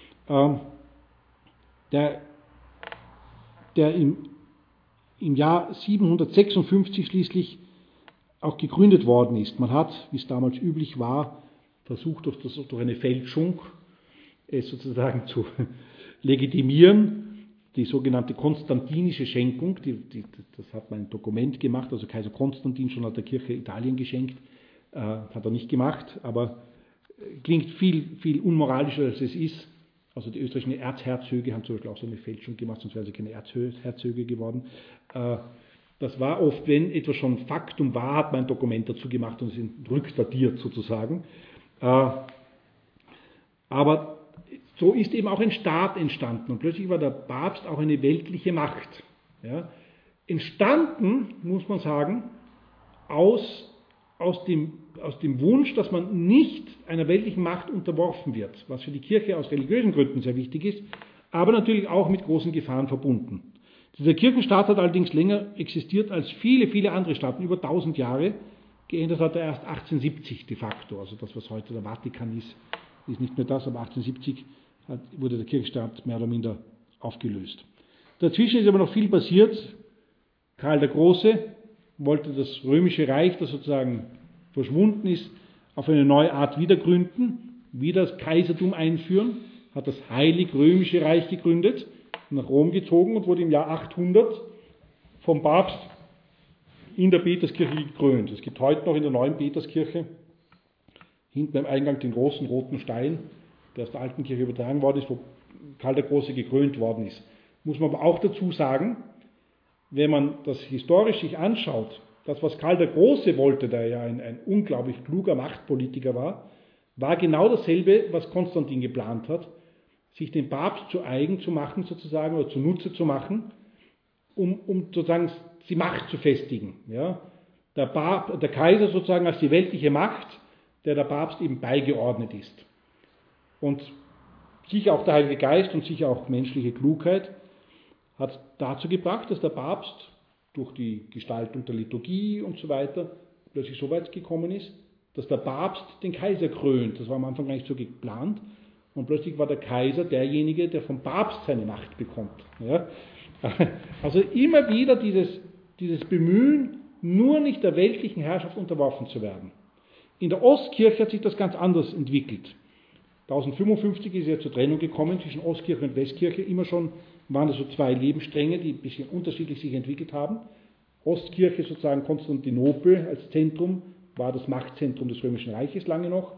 der, der im, im Jahr siebenhundertsechsundfünfzig schließlich auch gegründet worden ist. Man hat, wie es damals üblich war, versucht, durch, das, durch eine Fälschung es sozusagen zu legitimieren. Die sogenannte konstantinische Schenkung, die, die, das hat man ein Dokument gemacht, also Kaiser Konstantin schon hat der Kirche Italien geschenkt, äh, hat er nicht gemacht, aber klingt viel, viel unmoralischer als es ist. Also die österreichischen Erzherzöge haben zum Beispiel auch so eine Fälschung gemacht, sonst wären sie keine Erzherzöge geworden. Äh, das war oft, wenn etwas schon Faktum war, hat man ein Dokument dazu gemacht und es ist rückdatiert sozusagen. Äh, aber so ist eben auch ein Staat entstanden und plötzlich war der Papst auch eine weltliche Macht. Ja. Entstanden, muss man sagen, aus, aus, dem, aus dem Wunsch, dass man nicht einer weltlichen Macht unterworfen wird, was für die Kirche aus religiösen Gründen sehr wichtig ist, aber natürlich auch mit großen Gefahren verbunden. Dieser Kirchenstaat hat allerdings länger existiert als viele, viele andere Staaten, über tausend Jahre. Geändert hat er erst achtzehnhundertsiebzig de facto, also das, was heute der Vatikan ist, ist nicht mehr das, aber achtzehnhundertsiebzig hat, wurde der Kirchenstaat mehr oder minder aufgelöst. Dazwischen ist aber noch viel passiert. Karl der Große wollte das römische Reich, das sozusagen verschwunden ist, auf eine neue Art wiedergründen, wieder das Kaisertum einführen, hat das Heilig-Römische Reich gegründet, nach Rom gezogen und wurde im Jahr achthundert vom Papst in der Peterskirche gekrönt. Es gibt heute noch in der neuen Peterskirche hinten beim Eingang den großen roten Stein, der aus der alten Kirche übertragen worden ist, wo Karl der Große gekrönt worden ist. Muss man aber auch dazu sagen, wenn man das historisch sich anschaut, das, was Karl der Große wollte, der ja ein, ein unglaublich kluger Machtpolitiker war, war genau dasselbe, was Konstantin geplant hat, sich den Papst zu eigen zu machen sozusagen oder zunutze zu machen, um, um sozusagen die Macht zu festigen. Ja? Der, Papst, der Kaiser sozusagen als die weltliche Macht, der der Papst eben beigeordnet ist. Und sicher auch der Heilige Geist und sicher auch menschliche Klugheit hat dazu gebracht, dass der Papst durch die Gestaltung der Liturgie und so weiter plötzlich so weit gekommen ist, dass der Papst den Kaiser krönt. Das war am Anfang gar nicht so geplant. Und plötzlich war der Kaiser derjenige, der vom Papst seine Macht bekommt. Ja? Also immer wieder dieses, dieses Bemühen, nur nicht der weltlichen Herrschaft unterworfen zu werden. In der Ostkirche hat sich das ganz anders entwickelt. tausendfünfundfünfzig ist ja zur Trennung gekommen zwischen Ostkirche und Westkirche. Immer schon waren das so zwei Lebensstränge, die ein bisschen unterschiedlich sich entwickelt haben. Ostkirche, sozusagen Konstantinopel als Zentrum, war das Machtzentrum des Römischen Reiches lange noch.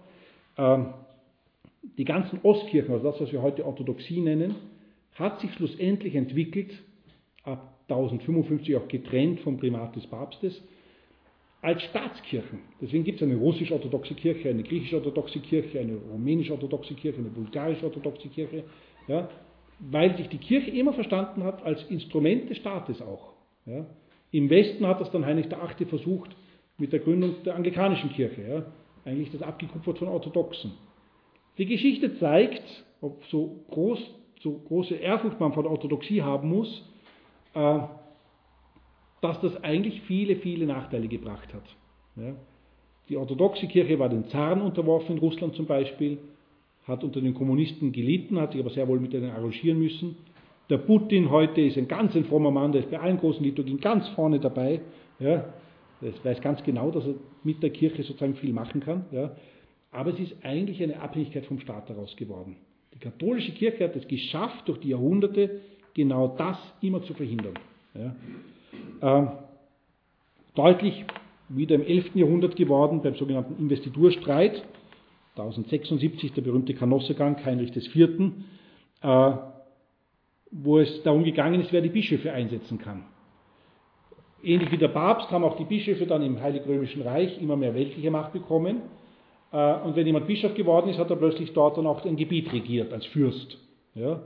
Die ganzen Ostkirchen, also das, was wir heute Orthodoxie nennen, hat sich schlussendlich entwickelt, ab tausendfünfundfünfzig auch getrennt vom Primat des Papstes, als Staatskirchen. Deswegen gibt es eine russisch-orthodoxe Kirche, eine griechisch-orthodoxe Kirche, eine rumänisch-orthodoxe Kirche, eine bulgarisch-orthodoxe Kirche, ja, weil sich die Kirche immer verstanden hat als Instrument des Staates auch. Ja. Im Westen hat das dann Heinrich der Achte versucht mit der Gründung der anglikanischen Kirche, ja, eigentlich das abgekupfert von Orthodoxen. Die Geschichte zeigt, ob so, groß, so große Ehrfurcht man vor der Orthodoxie haben muss, äh, dass das eigentlich viele, viele Nachteile gebracht hat. Ja. Die orthodoxe Kirche war den Zaren unterworfen, in Russland zum Beispiel, hat unter den Kommunisten gelitten, hat sich aber sehr wohl mit denen arrangieren müssen. Der Putin heute ist ein ganz ein frommer Mann, der ist bei allen großen Liturgien ganz vorne dabei. Ja. Der weiß ganz genau, dass er mit der Kirche sozusagen viel machen kann. Ja. Aber es ist eigentlich eine Abhängigkeit vom Staat daraus geworden. Die katholische Kirche hat es geschafft, durch die Jahrhunderte genau das immer zu verhindern. Ja. Äh, deutlich wieder im elften Jahrhundert geworden, beim sogenannten Investiturstreit, tausendsechsundsiebzig, der berühmte Kanossegang Heinrich des Vierten, äh, wo es darum gegangen ist, wer die Bischöfe einsetzen kann. Ähnlich wie der Papst haben auch die Bischöfe dann im Heilig-Römischen Reich immer mehr weltliche Macht bekommen. Und wenn jemand Bischof geworden ist, hat er plötzlich dort dann auch ein Gebiet regiert, als Fürst. Ja.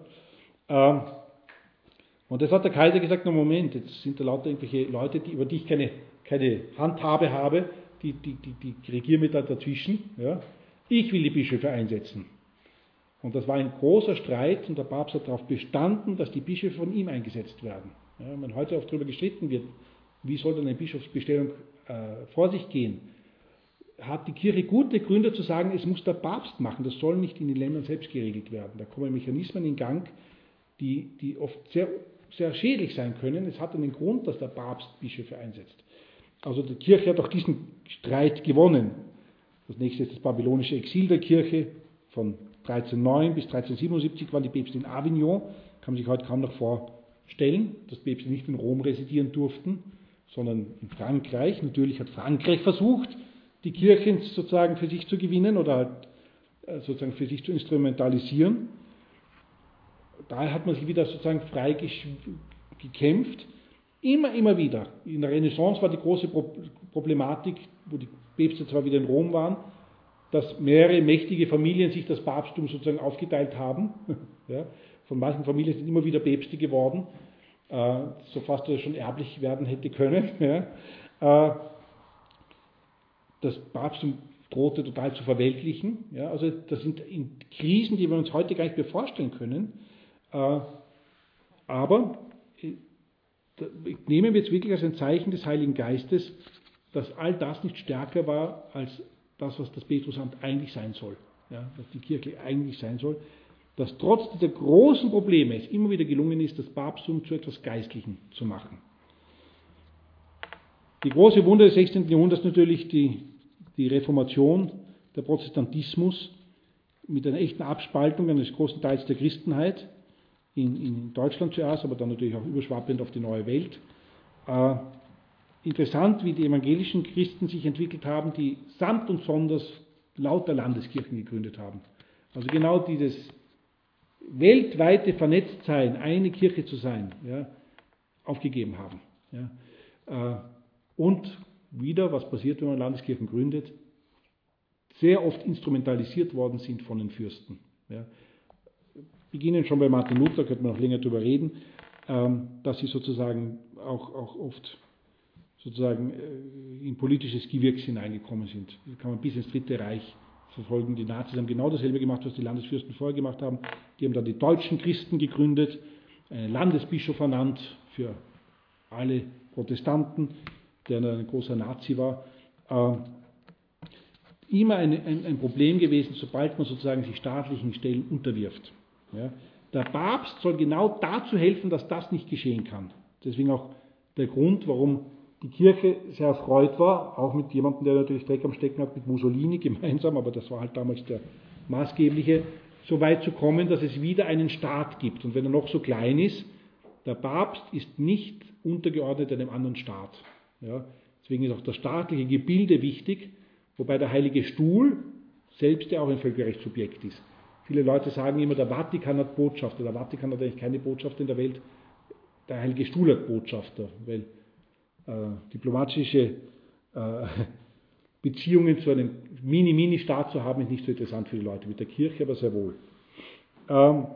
Und das hat der Kaiser gesagt, na Moment, jetzt sind da lauter irgendwelche Leute, die, über die ich keine, keine Handhabe habe, die, die, die, die regieren mir da dazwischen. Ja. Ich will die Bischöfe einsetzen. Und das war ein großer Streit und der Papst hat darauf bestanden, dass die Bischöfe von ihm eingesetzt werden. Ja, wenn heute oft darüber gestritten wird, wie soll denn eine Bischofsbestellung äh, vor sich gehen, hat die Kirche gute Gründe zu sagen, es muss der Papst machen, das soll nicht in den Ländern selbst geregelt werden. Da kommen Mechanismen in Gang, die, die oft sehr, sehr schädlich sein können. Es hat einen Grund, dass der Papst Bischöfe einsetzt. Also die Kirche hat auch diesen Streit gewonnen. Das nächste ist das babylonische Exil der Kirche. Von dreizehnhundertneun bis dreizehnhundertsiebenundsiebzig waren die Päpste in Avignon. Kann man sich heute kaum noch vorstellen, dass Päpste nicht in Rom residieren durften, sondern in Frankreich. Natürlich hat Frankreich versucht, die Kirche sozusagen für sich zu gewinnen oder halt sozusagen für sich zu instrumentalisieren. Daher hat man sich wieder sozusagen frei gekämpft. Immer, immer wieder. In der Renaissance war die große Problematik, wo die Päpste zwar wieder in Rom waren, dass mehrere mächtige Familien sich das Papsttum sozusagen aufgeteilt haben. Ja, von manchen Familien sind immer wieder Päpste geworden, äh, so fast dass er schon erblich werden hätte können. Ja. Äh, das Papsttum drohte total zu verweltlichen. Ja. Also das sind Krisen, die wir uns heute gar nicht mehr vorstellen können. Äh, aber äh, nehmen wir jetzt wirklich als ein Zeichen des Heiligen Geistes, dass all das nicht stärker war als das, was das Petrusamt eigentlich sein soll, ja, was die Kirche eigentlich sein soll, dass trotz dieser großen Probleme es immer wieder gelungen ist, das Papsttum zu etwas Geistlichem zu machen. Die große Wunder des sechzehnten Jahrhunderts natürlich die, die Reformation, der Protestantismus mit einer echten Abspaltung eines großen Teils der Christenheit, in, in Deutschland zuerst, aber dann natürlich auch überschwappend auf die neue Welt. Äh, interessant, wie die evangelischen Christen sich entwickelt haben, die samt und sonders lauter Landeskirchen gegründet haben. Also genau dieses weltweite Vernetztsein, eine Kirche zu sein, ja, aufgegeben haben. Ja. Äh, und wieder, was passiert, wenn man Landeskirchen gründet, sehr oft instrumentalisiert worden sind von den Fürsten. Ja. Beginnen schon bei Martin Luther, könnte man noch länger darüber reden, ähm, dass sie sozusagen auch, auch oft sozusagen äh, in politisches Gewirks hineingekommen sind. Das kann man bis ins Dritte Reich verfolgen. Die Nazis haben genau dasselbe gemacht, was die Landesfürsten vorher gemacht haben. Die haben dann die deutschen Christen gegründet, einen Landesbischof ernannt für alle Protestanten, der ein großer Nazi war. Äh, immer eine, ein, ein Problem gewesen, sobald man sozusagen sich staatlichen Stellen unterwirft. Ja. Der Papst soll genau dazu helfen, dass das nicht geschehen kann. Deswegen auch der Grund, warum die Kirche sehr erfreut war, auch mit jemandem, der natürlich Dreck am Stecken hat, mit Mussolini gemeinsam, aber das war halt damals der maßgebliche, so weit zu kommen, dass es wieder einen Staat gibt. Und wenn er noch so klein ist, der Papst ist nicht untergeordnet einem anderen Staat. Ja. Deswegen ist auch das staatliche Gebilde wichtig, wobei der Heilige Stuhl selbst ja auch ein Völkerrechtssubjekt ist. Viele Leute sagen immer, der Vatikan hat Botschafter. Der Vatikan hat eigentlich keine Botschafter in der Welt. Der Heilige Stuhl hat Botschafter, weil äh, diplomatische äh, Beziehungen zu einem Mini-Mini-Staat zu haben, ist nicht so interessant für die Leute. Mit der Kirche aber sehr wohl. Ähm,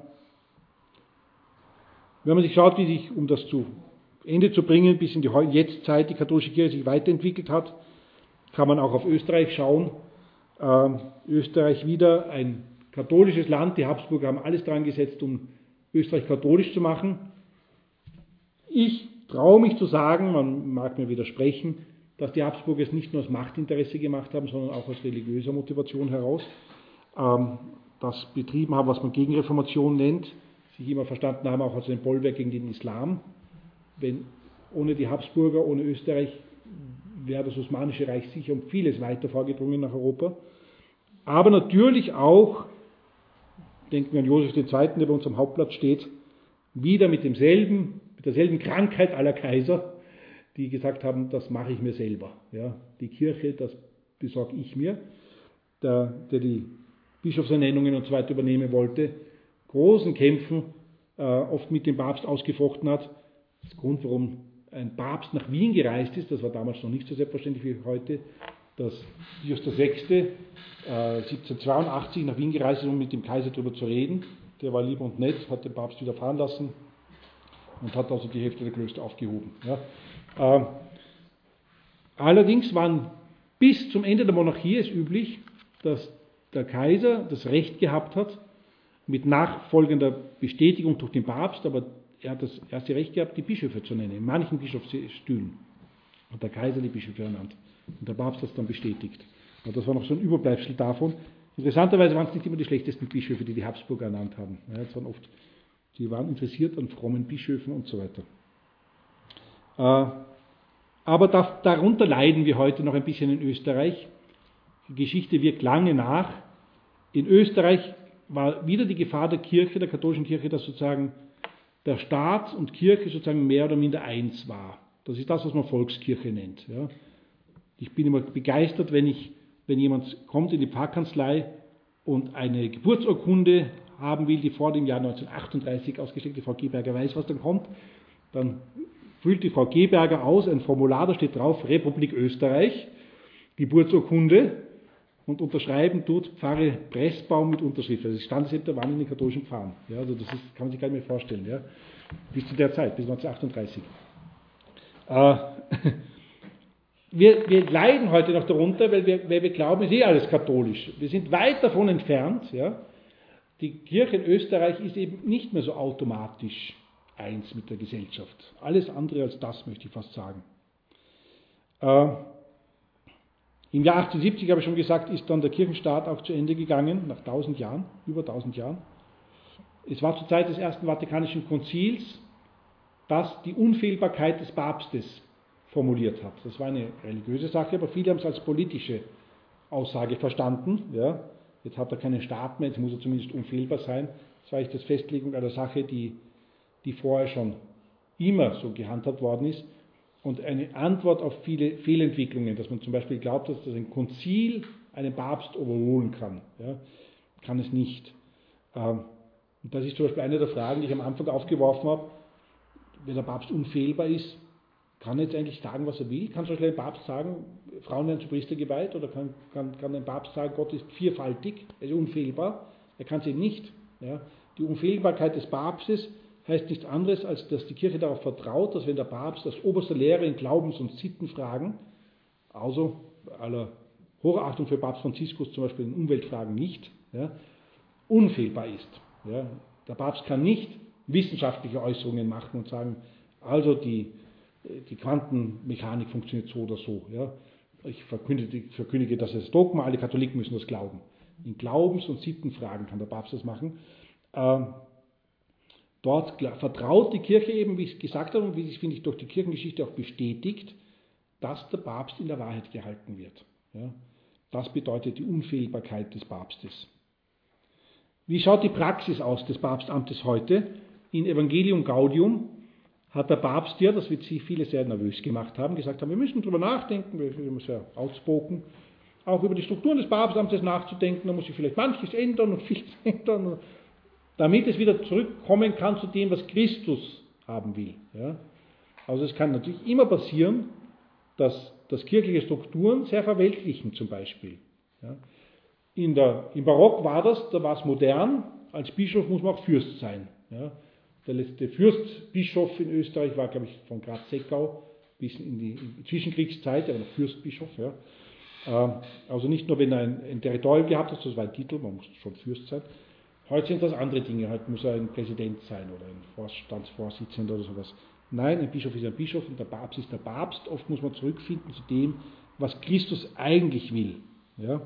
wenn man sich schaut, wie sich, um das zu Ende zu bringen, bis in die Jetztzeit die katholische Kirche sich weiterentwickelt hat, kann man auch auf Österreich schauen. Ähm, Österreich wieder ein katholisches Land, die Habsburger haben alles daran gesetzt, um Österreich katholisch zu machen. Ich traue mich zu sagen, man mag mir widersprechen, dass die Habsburger es nicht nur aus Machtinteresse gemacht haben, sondern auch aus religiöser Motivation heraus. Ähm, das betrieben haben, was man Gegenreformation nennt, sich immer verstanden haben, auch als ein Bollwerk gegen den Islam. Wenn ohne die Habsburger, ohne Österreich wäre das Osmanische Reich sicher um vieles weiter vorgedrungen nach Europa. Aber natürlich auch, denken wir an Josef der Zweite., der bei uns am Hauptplatz steht, wieder mit demselben, mit derselben Krankheit aller Kaiser, die gesagt haben, das mache ich mir selber. Ja, die Kirche, das besorge ich mir, der, der die Bischofsernennungen und so weiter übernehmen wollte, großen Kämpfen äh, oft mit dem Papst ausgefochten hat. Das ist der Grund, warum ein Papst nach Wien gereist ist, das war damals noch nicht so selbstverständlich wie heute, dass Pius der Sechste äh, siebzehnhundertzweiundachtzig nach Wien gereist ist, um mit dem Kaiser darüber zu reden. Der war lieb und nett, hat den Papst wieder fahren lassen und hat also die Hälfte der Klöster aufgehoben. Ja. Äh, allerdings waren bis zum Ende der Monarchie es üblich, dass der Kaiser das Recht gehabt hat, mit nachfolgender Bestätigung durch den Papst, aber er hat das erste Recht gehabt, die Bischöfe zu nennen. In manchen Bischofsstühlen hat der Kaiser die Bischöfe ernannt. Und der Papst hat es dann bestätigt. Und das war noch so ein Überbleibsel davon. Interessanterweise waren es nicht immer die schlechtesten Bischöfe, die die Habsburger ernannt haben. Ja, es waren oft, die waren interessiert an frommen Bischöfen und so weiter. Äh, Aber da, darunter leiden wir heute noch ein bisschen in Österreich. Die Geschichte wirkt lange nach. In Österreich war wieder die Gefahr der Kirche, der katholischen Kirche, dass sozusagen der Staat und Kirche sozusagen mehr oder minder eins war. Das ist das, was man Volkskirche nennt. Ja. Ich bin immer begeistert, wenn, ich, wenn jemand kommt in die Pfarrkanzlei und eine Geburtsurkunde haben will, die vor dem Jahr neunzehnhundertachtunddreißig ausgestellt, die Frau Geberger weiß, was dann kommt, dann füllt die Frau Geberger aus, ein Formular, da steht drauf, Republik Österreich, Geburtsurkunde, und unterschreiben tut Pfarre Pressbaum mit Unterschrift. Also das Standesämter waren in den katholischen Pfarren. Ja, also das ist, kann man sich gar nicht mehr vorstellen. Ja, bis zu der Zeit, bis neunzehnhundertachtunddreißig. Äh, wir, wir leiden heute noch darunter, weil wir, weil wir glauben, es ist eh alles katholisch. Wir sind weit davon entfernt. Ja. Die Kirche in Österreich ist eben nicht mehr so automatisch eins mit der Gesellschaft. Alles andere als das, möchte ich fast sagen. Äh, Im Jahr achtzehnhundertsiebzig, habe ich schon gesagt, ist dann der Kirchenstaat auch zu Ende gegangen, nach tausend Jahren, über tausend Jahren. Es war zur Zeit des Ersten Vatikanischen Konzils, das die Unfehlbarkeit des Papstes formuliert hat. Das war eine religiöse Sache, aber viele haben es als politische Aussage verstanden. Ja. Jetzt hat er keinen Staat mehr, jetzt muss er zumindest unfehlbar sein. Das war eigentlich das Festlegung einer Sache, die, die vorher schon immer so gehandhabt worden ist. Und eine Antwort auf viele Fehlentwicklungen, dass man zum Beispiel glaubt, dass ein Konzil einen Papst überholen kann. Ja, kann es nicht. Und das ist zum Beispiel eine der Fragen, die ich am Anfang aufgeworfen habe. Wenn der Papst unfehlbar ist, kann er jetzt eigentlich sagen, was er will? Kann zum Beispiel ein Papst sagen, Frauen werden zu Priester geweiht? Oder kann, kann, kann ein Papst sagen, Gott ist vierfaltig, er ist unfehlbar? Er kann es eben nicht. Ja. Die Unfehlbarkeit des Papstes heißt nichts anderes, als dass die Kirche darauf vertraut, dass wenn der Papst als oberster Lehrer in Glaubens- und Sittenfragen, also bei aller Hochachtung für Papst Franziskus zum Beispiel in Umweltfragen nicht, ja, unfehlbar ist. Ja. Der Papst kann nicht wissenschaftliche Äußerungen machen und sagen, also die, die Quantenmechanik funktioniert so oder so. Ja. Ich verkündige, verkündige das als Dogma, alle Katholiken müssen das glauben. In Glaubens- und Sittenfragen kann der Papst das machen. Ähm, Dort vertraut die Kirche eben, wie ich gesagt habe, und wie sich, finde ich, durch die Kirchengeschichte auch bestätigt, dass der Papst in der Wahrheit gehalten wird. Ja, das bedeutet die Unfehlbarkeit des Papstes. Wie schaut die Praxis aus des Papstamtes heute? In Evangelium Gaudium hat der Papst ja, das wird sie viele sehr nervös gemacht haben, gesagt haben, wir müssen darüber nachdenken, wir sind sehr outspoken, auch über die Strukturen des Papstamtes nachzudenken, da muss sich vielleicht manches ändern und vieles ändern, damit es wieder zurückkommen kann zu dem, was Christus haben will. Ja? Also es kann natürlich immer passieren, dass, dass kirchliche Strukturen sehr verweltlichen zum Beispiel. Ja? In der, Im Barock war das, da war es modern, als Bischof muss man auch Fürst sein. Ja? Der letzte Fürstbischof in Österreich war, glaube ich, von Graz-Seckau bis in die, in die Zwischenkriegszeit, er war noch Fürstbischof. Ja? Also nicht nur, wenn er ein, ein Territorium gehabt hat, das war ein Titel, man muss schon Fürst sein. Heute sind das andere Dinge, heute muss er ein Präsident sein oder ein Vorstandsvorsitzender oder sowas. Nein, ein Bischof ist ein Bischof und der Papst ist der Papst. Oft muss man zurückfinden zu dem, was Christus eigentlich will. Ja?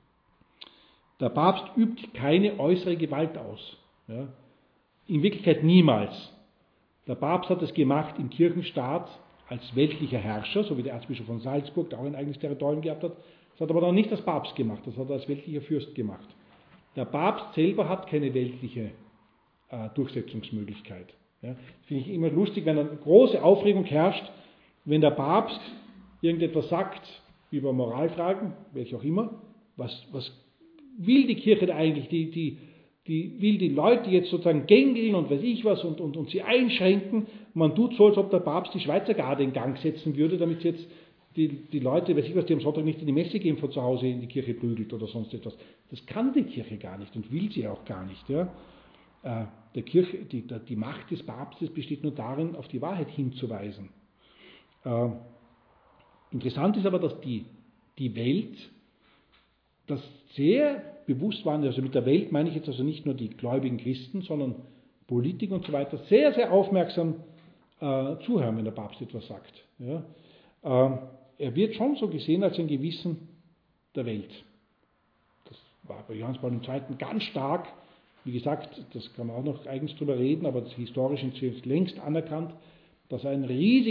Der Papst übt keine äußere Gewalt aus. Ja? In Wirklichkeit niemals. Der Papst hat es gemacht im Kirchenstaat als weltlicher Herrscher, so wie der Erzbischof von Salzburg, der auch ein eigenes Territorium gehabt hat. Das hat aber dann nicht als Papst gemacht, das hat er als weltlicher Fürst gemacht. Der Papst selber hat keine weltliche äh, Durchsetzungsmöglichkeit. Ja. Finde ich immer lustig, wenn eine große Aufregung herrscht, wenn der Papst irgendetwas sagt über Moralfragen, welche auch immer. Was, was will die Kirche da eigentlich? Die, die, die will die Leute jetzt sozusagen gängeln und weiß ich was und, und, und sie einschränken. Man tut so, als ob der Papst die Schweizer Garde in Gang setzen würde, damit jetzt Die, die Leute, weiß ich was, die am Sonntag nicht in die Messe gehen, von zu Hause in die Kirche prügelt oder sonst etwas. Das kann die Kirche gar nicht und will sie auch gar nicht. Ja. Äh, der Kirche, die, die Macht des Papstes besteht nur darin, auf die Wahrheit hinzuweisen. Äh, interessant ist aber, dass die, die Welt das sehr bewusst war, also mit der Welt meine ich jetzt also nicht nur die gläubigen Christen, sondern Politiker und so weiter, sehr, sehr aufmerksam äh, zuhören, wenn der Papst etwas sagt. Ja. Äh, Er wird schon so gesehen als ein Gewissen der Welt. Das war bei Johannes Paul der Zweite ganz stark. Wie gesagt, das kann man auch noch eigens drüber reden, aber das historisch ist längst anerkannt, dass er ein riesiges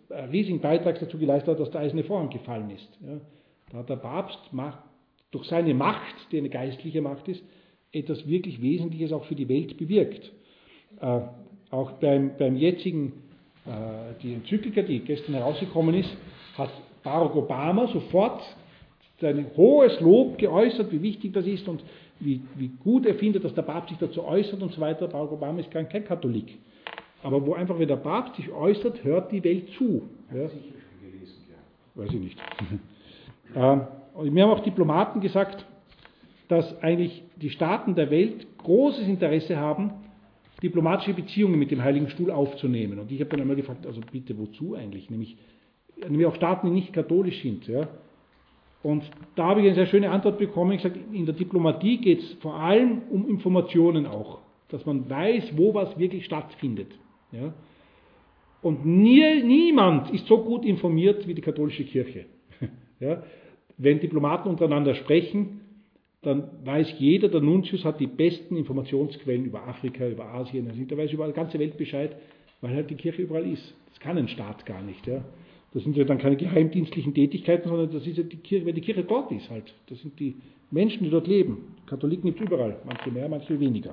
einen riesigen Beitrag dazu geleistet hat, dass der Eiserne Vorhang gefallen ist. Ja. Da hat der Papst Macht, durch seine Macht, die eine geistliche Macht ist, etwas wirklich Wesentliches auch für die Welt bewirkt. Äh, auch beim, beim jetzigen, äh, die Enzyklika, die gestern herausgekommen ist, hat Barack Obama sofort sein hohes Lob geäußert, wie wichtig das ist und wie, wie gut er findet, dass der Papst sich dazu äußert und so weiter. Barack Obama ist kein, kein Katholik. Aber wo einfach, wenn der Papst sich äußert, hört die Welt zu. Ja. Sicher schon gelesen, ja. Weiß ich nicht. ähm, und mir haben auch Diplomaten gesagt, dass eigentlich die Staaten der Welt großes Interesse haben, diplomatische Beziehungen mit dem Heiligen Stuhl aufzunehmen. Und ich habe dann einmal gefragt, also bitte wozu eigentlich? Nämlich, nämlich auch Staaten, die nicht katholisch sind. Ja. Und da habe ich eine sehr schöne Antwort bekommen. Ich sage, in der Diplomatie geht es vor allem um Informationen auch, dass man weiß, wo was wirklich stattfindet. Ja. Und nie, niemand ist so gut informiert wie die katholische Kirche. Ja. Wenn Diplomaten untereinander sprechen, dann weiß jeder, der Nuntius hat die besten Informationsquellen über Afrika, über Asien, also der weiß über die ganze Welt Bescheid, weil halt die Kirche überall ist. Das kann ein Staat gar nicht. Ja. Das sind ja dann keine geheimdienstlichen Tätigkeiten, sondern das ist ja die Kirche, weil die Kirche dort ist halt. Das sind die Menschen, die dort leben. Katholiken gibt es überall, manche mehr, manche weniger.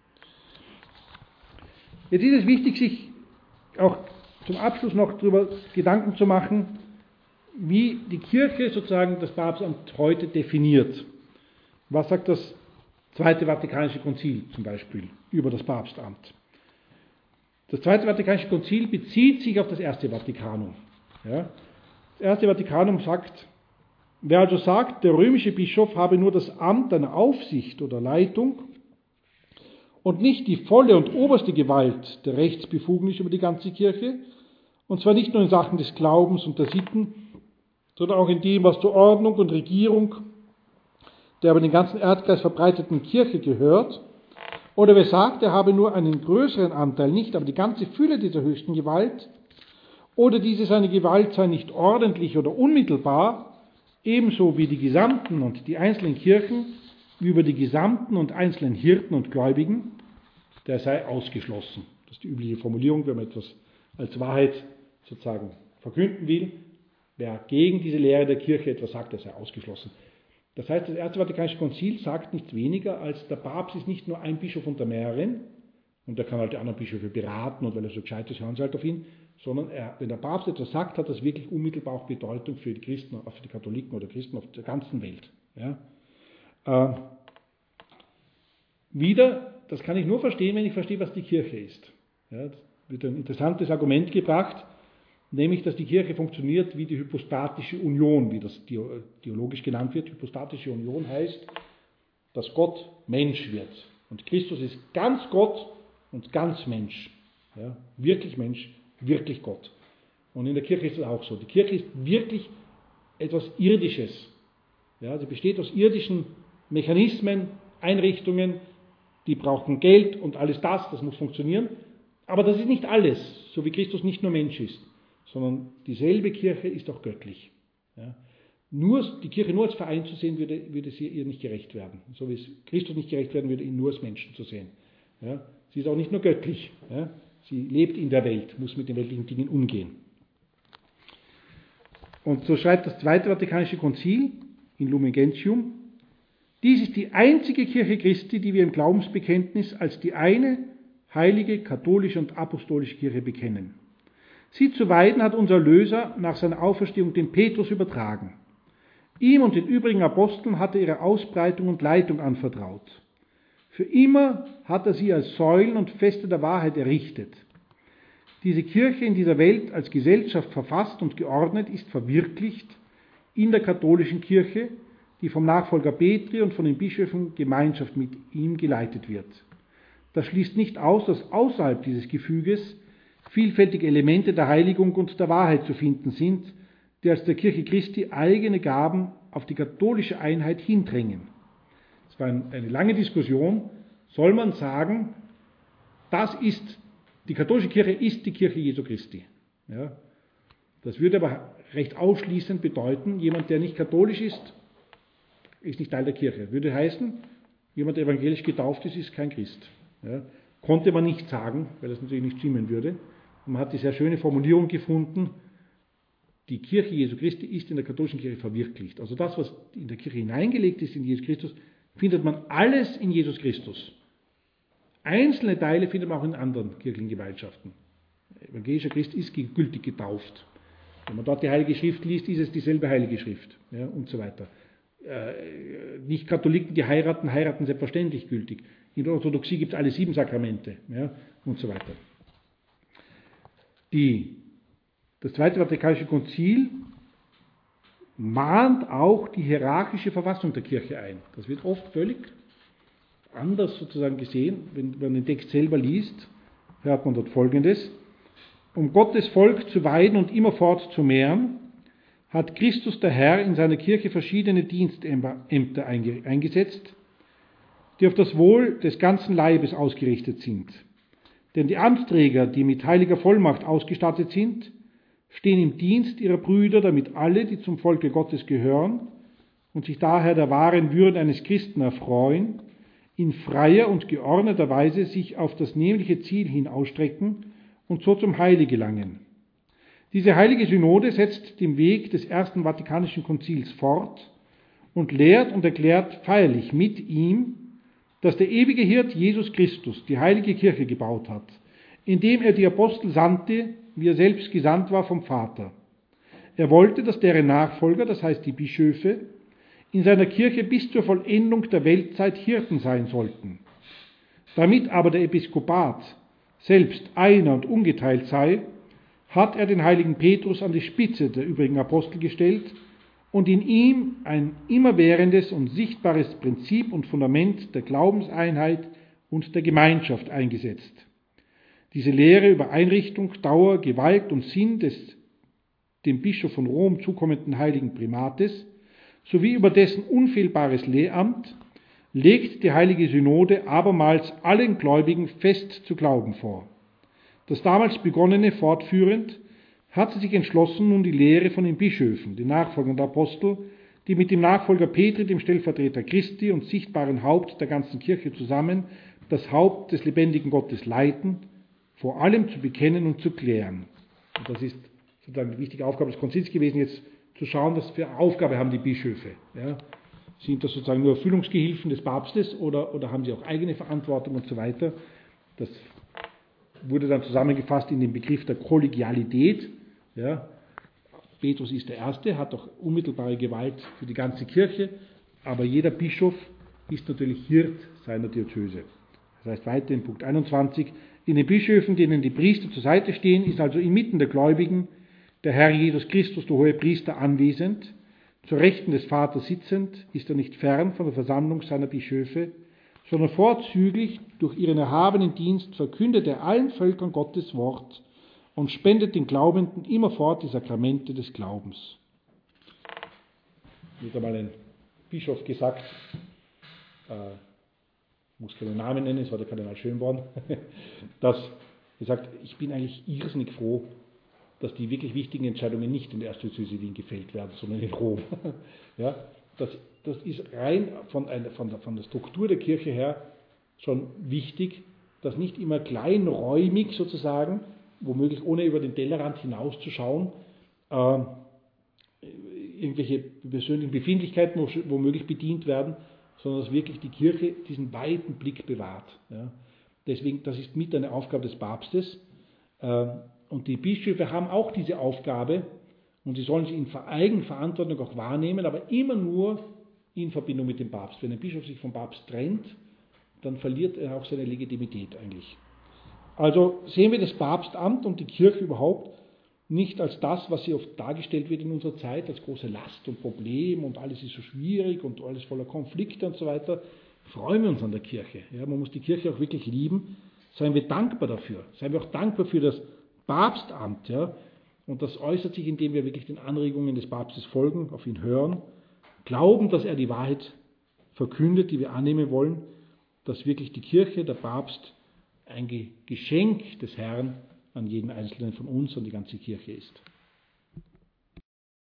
Jetzt ist es wichtig, sich auch zum Abschluss noch darüber Gedanken zu machen, wie die Kirche sozusagen das Papstamt heute definiert. Was sagt das Zweite Vatikanische Konzil zum Beispiel über das Papstamt? Das Zweite Vatikanische Konzil bezieht sich auf das Erste Vatikanum. Ja? Das Erste Vatikanum sagt, wer also sagt, der römische Bischof habe nur das Amt einer Aufsicht oder Leitung und nicht die volle und oberste Gewalt der Rechtsbefugnis über die ganze Kirche, und zwar nicht nur in Sachen des Glaubens und der Sitten, sondern auch in dem, was zur Ordnung und Regierung der über den ganzen Erdkreis verbreiteten Kirche gehört, oder wer sagt, er habe nur einen größeren Anteil, nicht aber die ganze Fülle dieser höchsten Gewalt, oder diese seine Gewalt sei nicht ordentlich oder unmittelbar, ebenso wie die gesamten und die einzelnen Kirchen, wie über die gesamten und einzelnen Hirten und Gläubigen, der sei ausgeschlossen. Das ist die übliche Formulierung, wenn man etwas als Wahrheit sozusagen verkünden will. Wer gegen diese Lehre der Kirche etwas sagt, der sei ausgeschlossen. Das heißt, das Erste Vatikanische Konzil sagt nichts weniger, als der Papst ist nicht nur ein Bischof unter mehreren, und er kann halt die anderen Bischöfe beraten, und weil er so gescheit ist, hören sie halt auf ihn, sondern er, wenn der Papst etwas sagt, hat das wirklich unmittelbar auch Bedeutung für die Christen, für die Katholiken oder Christen auf der ganzen Welt. Ja. Äh, wieder, das kann ich nur verstehen, wenn ich verstehe, was die Kirche ist. Ja, das wird ein interessantes Argument gebracht, nämlich, dass die Kirche funktioniert wie die hypostatische Union, wie das theologisch genannt wird. Hypostatische Union heißt, dass Gott Mensch wird. Und Christus ist ganz Gott und ganz Mensch. Ja, wirklich Mensch, wirklich Gott. Und in der Kirche ist es auch so. Die Kirche ist wirklich etwas Irdisches. Ja, sie besteht aus irdischen Mechanismen, Einrichtungen, die brauchen Geld und alles das, das muss funktionieren. Aber das ist nicht alles, so wie Christus nicht nur Mensch ist, sondern dieselbe Kirche ist auch göttlich. Ja. Nur, die Kirche nur als Verein zu sehen, würde, würde sie ihr nicht gerecht werden. So wie es Christus nicht gerecht werden würde, ihn nur als Menschen zu sehen. Ja. Sie ist auch nicht nur göttlich. Ja. Sie lebt in der Welt, muss mit den weltlichen Dingen umgehen. Und so schreibt das Zweite Vatikanische Konzil in Lumen Gentium: Dies ist die einzige Kirche Christi, die wir im Glaubensbekenntnis als die eine heilige, katholische und apostolische Kirche bekennen. Sie zu weiden hat unser Erlöser nach seiner Auferstehung dem Petrus übertragen. Ihm und den übrigen Aposteln hat er ihre Ausbreitung und Leitung anvertraut. Für immer hat er sie als Säulen und Feste der Wahrheit errichtet. Diese Kirche in dieser Welt als Gesellschaft verfasst und geordnet ist verwirklicht in der katholischen Kirche, die vom Nachfolger Petri und von den Bischöfen Gemeinschaft mit ihm geleitet wird. Das schließt nicht aus, dass außerhalb dieses Gefüges vielfältige Elemente der Heiligung und der Wahrheit zu finden sind, die als der Kirche Christi eigene Gaben auf die katholische Einheit hindrängen. Es war eine lange Diskussion. Soll man sagen, das ist, die katholische Kirche ist die Kirche Jesu Christi? Ja, das würde aber recht ausschließend bedeuten, jemand, der nicht katholisch ist, ist nicht Teil der Kirche. Würde heißen, jemand, der evangelisch getauft ist, ist kein Christ. Ja, konnte man nicht sagen, weil das natürlich nicht stimmen würde. Und man hat die sehr schöne Formulierung gefunden, die Kirche Jesu Christi ist in der katholischen Kirche verwirklicht. Also das, was in der Kirche hineingelegt ist in Jesus Christus, findet man alles in Jesus Christus. Einzelne Teile findet man auch in anderen kirchlichen Gemeinschaften. Evangelischer Christ ist gültig getauft. Wenn man dort die Heilige Schrift liest, ist es dieselbe Heilige Schrift, ja, und so weiter. Äh, Nicht-Katholiken, die heiraten, heiraten selbstverständlich gültig. In der Orthodoxie gibt es alle sieben Sakramente, ja, und so weiter. Die, das Zweite Vatikanische Konzil mahnt auch die hierarchische Verfassung der Kirche ein. Das wird oft völlig anders sozusagen gesehen. Wenn man den Text selber liest, hört man dort Folgendes: Um Gottes Volk zu weiden und immerfort zu mehren, hat Christus der Herr in seiner Kirche verschiedene Dienstämter eingesetzt, die auf das Wohl des ganzen Leibes ausgerichtet sind. Denn die Amtsträger, die mit heiliger Vollmacht ausgestattet sind, stehen im Dienst ihrer Brüder, damit alle, die zum Volke Gottes gehören und sich daher der wahren Würde eines Christen erfreuen, in freier und geordneter Weise sich auf das nämliche Ziel hin ausstrecken und so zum Heil gelangen. Diese heilige Synode setzt den Weg des Ersten Vatikanischen Konzils fort und lehrt und erklärt feierlich mit ihm, dass der ewige Hirt Jesus Christus die heilige Kirche gebaut hat, indem er die Apostel sandte, wie er selbst gesandt war vom Vater. Er wollte, dass deren Nachfolger, das heißt die Bischöfe, in seiner Kirche bis zur Vollendung der Weltzeit Hirten sein sollten. Damit aber der Episkopat selbst einer und ungeteilt sei, hat er den heiligen Petrus an die Spitze der übrigen Apostel gestellt und in ihm ein immerwährendes und sichtbares Prinzip und Fundament der Glaubenseinheit und der Gemeinschaft eingesetzt. Diese Lehre über Einrichtung, Dauer, Gewalt und Sinn des dem Bischof von Rom zukommenden heiligen Primates sowie über dessen unfehlbares Lehramt legt die heilige Synode abermals allen Gläubigen fest zu glauben vor. Das damals Begonnene fortführend, hat sie sich entschlossen, nun die Lehre von den Bischöfen, den Nachfolgern der Apostel, die mit dem Nachfolger Petri, dem Stellvertreter Christi und sichtbaren Haupt der ganzen Kirche zusammen das Haupt des lebendigen Gottes leiten, vor allem zu bekennen und zu klären. Und das ist sozusagen die wichtige Aufgabe des Konzils gewesen, jetzt zu schauen, was für eine Aufgabe haben die Bischöfe. Ja? Sind das sozusagen nur Erfüllungsgehilfen des Papstes oder, oder haben sie auch eigene Verantwortung und so weiter? Das wurde dann zusammengefasst in den Begriff der Kollegialität. Ja? Petrus ist der Erste, hat auch unmittelbare Gewalt für die ganze Kirche, aber jeder Bischof ist natürlich Hirt seiner Diözese. Das heißt weiter in Punkt einundzwanzig, in den Bischöfen, denen die Priester zur Seite stehen, ist also inmitten der Gläubigen der Herr Jesus Christus, der hohe Priester, anwesend. Zur Rechten des Vaters sitzend, ist er nicht fern von der Versammlung seiner Bischöfe, sondern vorzüglich durch ihren erhabenen Dienst verkündet er allen Völkern Gottes Wort und spendet den Glaubenden immerfort die Sakramente des Glaubens. Mir hat einmal ein Bischof gesagt, äh, ich muss keinen Namen nennen, es war der Kardinal Schönborn, dass er sagt, ich bin eigentlich irrsinnig froh, dass die wirklich wichtigen Entscheidungen nicht in der Erzdiözese Wien gefällt werden, sondern in Rom. Ja, das, das ist rein von, einer, von, der, von der Struktur der Kirche her schon wichtig, dass nicht immer kleinräumig sozusagen, womöglich ohne über den Tellerrand hinauszuschauen, äh, irgendwelche persönlichen Befindlichkeiten womöglich bedient werden, sondern dass wirklich die Kirche diesen weiten Blick bewahrt. Ja. Deswegen, das ist mit eine Aufgabe des Papstes. Äh, Und die Bischöfe haben auch diese Aufgabe und sie sollen sie in Eigenverantwortung auch wahrnehmen, aber immer nur in Verbindung mit dem Papst. Wenn ein Bischof sich vom Papst trennt, dann verliert er auch seine Legitimität eigentlich. Also sehen wir das Papstamt und die Kirche überhaupt nicht als das, was sie oft dargestellt wird in unserer Zeit, als große Last und Problem und alles ist so schwierig und alles voller Konflikte und so weiter. Freuen wir uns an der Kirche. Ja, man muss die Kirche auch wirklich lieben. Seien wir dankbar dafür. Seien wir auch dankbar für das Papstamt, ja, und das äußert sich, indem wir wirklich den Anregungen des Papstes folgen, auf ihn hören, glauben, dass er die Wahrheit verkündet, die wir annehmen wollen, dass wirklich die Kirche, der Papst, ein Geschenk des Herrn an jeden Einzelnen von uns, an die ganze Kirche ist.